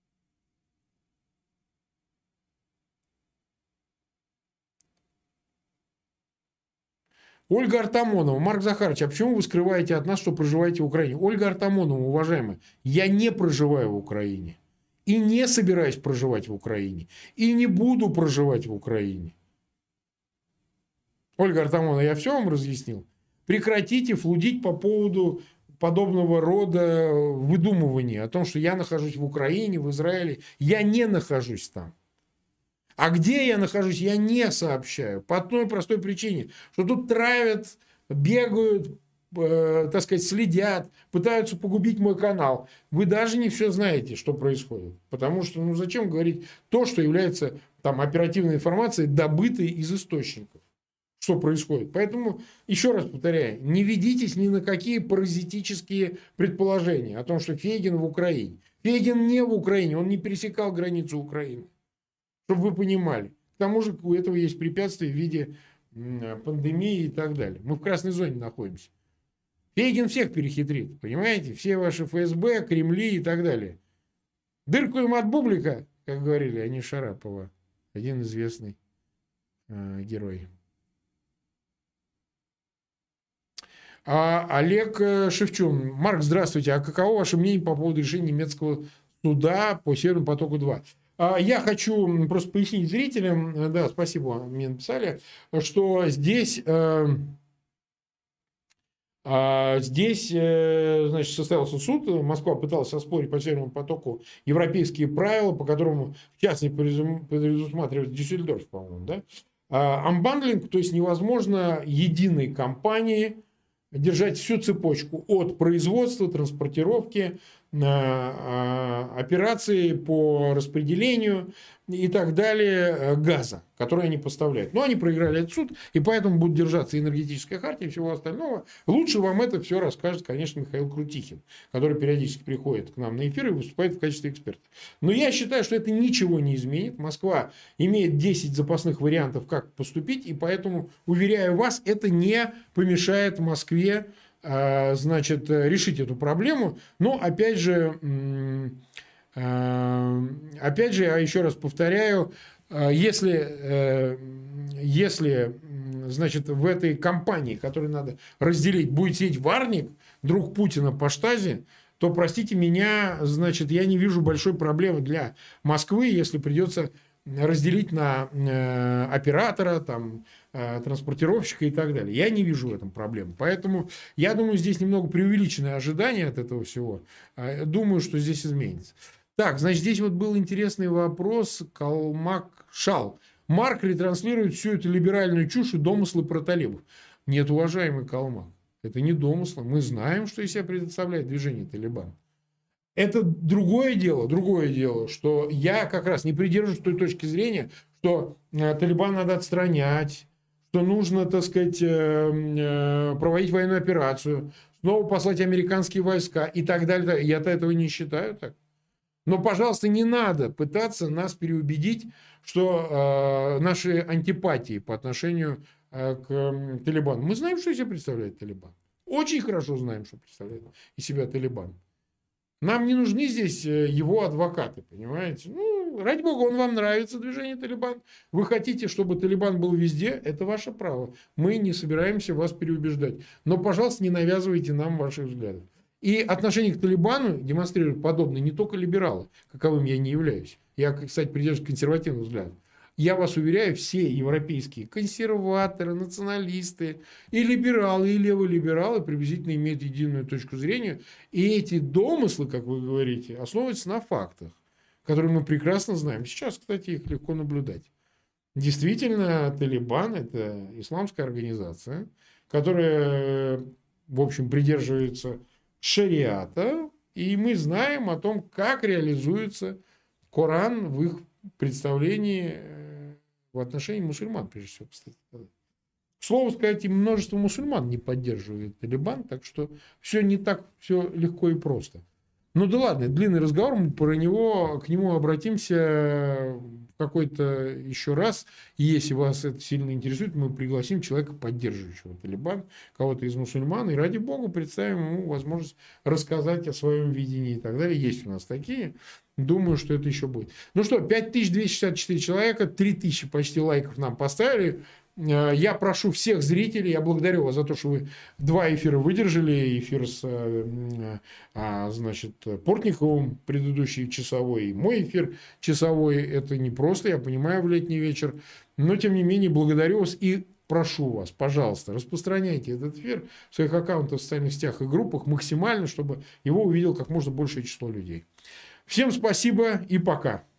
Ольга Артамонова. Марк Захарович, а почему вы скрываете от нас, что проживаете в Украине? Ольга Артамонова, уважаемая, я не проживаю в Украине. И не собираюсь проживать в Украине. И не буду проживать в Украине. Ольга Артамонова, я все вам разъяснил? Прекратите флудить по поводу подобного рода выдумывания о том, что я нахожусь в Украине, в Израиле. Я не нахожусь там. А где я нахожусь, я не сообщаю. По одной простой причине, что тут травят, бегают, э, так сказать, следят, пытаются погубить мой канал. Вы даже не все знаете, что происходит. Потому что, ну, зачем говорить то, что является там оперативной информацией, добытой из источников. Что происходит. Поэтому, еще раз повторяю, не ведитесь ни на какие паразитические предположения о том, что Фейгин в Украине. Фейгин не в Украине, он не пересекал границу Украины. Чтобы вы понимали. К тому же у этого есть препятствия в виде пандемии и так далее. Мы в красной зоне находимся. Фейгин всех перехитрит. Понимаете? Все ваши эф эс бэ, Кремли и так далее. Дырку им от бублика, как говорили они Шарапова. Один известный э, герой. А Олег Шевчун. Марк, здравствуйте. А каково ваше мнение по поводу решения немецкого суда по Северному потоку-два? Я хочу просто пояснить зрителям, да, спасибо, мне написали, что здесь, э, э, здесь э, значит, состоялся суд, Москва пыталась оспорить по Северному потоку европейские правила, по которым, в частности, предусматривает Дюссельдорф, по-моему, да, анбандлинг, то есть невозможно единой компании держать всю цепочку от производства, транспортировки, операции по распределению и так далее газа, который они поставляют. Но они проиграли этот суд, и поэтому будут держаться энергетическая хартия и всего остального. Лучше вам это все расскажет, конечно, Михаил Крутихин, который периодически приходит к нам на эфир и выступает в качестве эксперта. Но я считаю, что это ничего не изменит. Москва имеет десять запасных вариантов, как поступить, и поэтому, уверяю вас, это не помешает Москве, значит, решить эту проблему. Но, опять же, опять же, я еще раз повторяю, если, если, значит, в этой компании, которую надо разделить, будет сидеть Варник, друг Путина по штазе, то, простите меня, значит, я не вижу большой проблемы для Москвы, если придется разделить на э, оператора, там, э, транспортировщика и так далее. Я не вижу в этом проблемы. Поэтому я думаю, здесь немного преувеличенные ожидания от этого всего. Э, думаю, что здесь изменится. Так, значит, здесь вот был интересный вопрос. Калмак Шал. Марк ретранслирует всю эту либеральную чушь и домыслы про талибов. Нет, уважаемый Калмак, это не домыслы. Мы знаем, что из себя представляет движение Талибан. Это другое дело, другое дело, что я как раз не придерживаюсь той точки зрения, что Талибан надо отстранять, что нужно, так сказать, проводить военную операцию, снова послать американские войска и так далее. Я-то этого не считаю так. Но, пожалуйста, не надо пытаться нас переубедить, что наши антипатии по отношению к Талибану. Мы знаем, что из себя представляет Талибан. Очень хорошо знаем, что представляет из себя Талибан. Нам не нужны здесь его адвокаты, понимаете? Ну, ради бога, он вам нравится, движение Талибан. Вы хотите, чтобы Талибан был везде, это ваше право. Мы не собираемся вас переубеждать. Но, пожалуйста, не навязывайте нам ваших взглядов. И отношение к Талибану демонстрируют подобные не только либералы, каковым я не являюсь. Я, кстати, придерживаюсь консервативных взглядов. Я вас уверяю, все европейские консерваторы, националисты, и либералы, и леволибералы приблизительно имеют единую точку зрения. И эти домыслы, как вы говорите, основываются на фактах, которые мы прекрасно знаем. Сейчас, кстати, их легко наблюдать. Действительно, Талибан – это исламская организация, которая, в общем, придерживается шариата, и мы знаем о том, как реализуется Коран в их представлении в отношении мусульман, прежде всего, кстати. К слову сказать, и множество мусульман не поддерживает Талибан, так что все не так все легко и просто. Ну да ладно, длинный разговор, мы про него, к нему обратимся в какой-то еще раз. И если вас это сильно интересует, мы пригласим человека, поддерживающего Талибан, кого-то из мусульман, и ради бога представим ему возможность рассказать о своем видении и так далее. Есть у нас такие. Думаю, что это еще будет. Ну что, пять тысяч двести шестьдесят четыре человека, три тысячи почти лайков нам поставили. Я прошу всех зрителей, я благодарю вас за то, что вы два эфира выдержали. Эфир с, значит, Портниковым, предыдущий часовой, и мой эфир часовой. Это не просто, я понимаю, в летний вечер. Но, тем не менее, благодарю вас и прошу вас, пожалуйста, распространяйте этот эфир в своих аккаунтах в социальных сетях и группах максимально, чтобы его увидел как можно большее число людей. Всем спасибо и пока.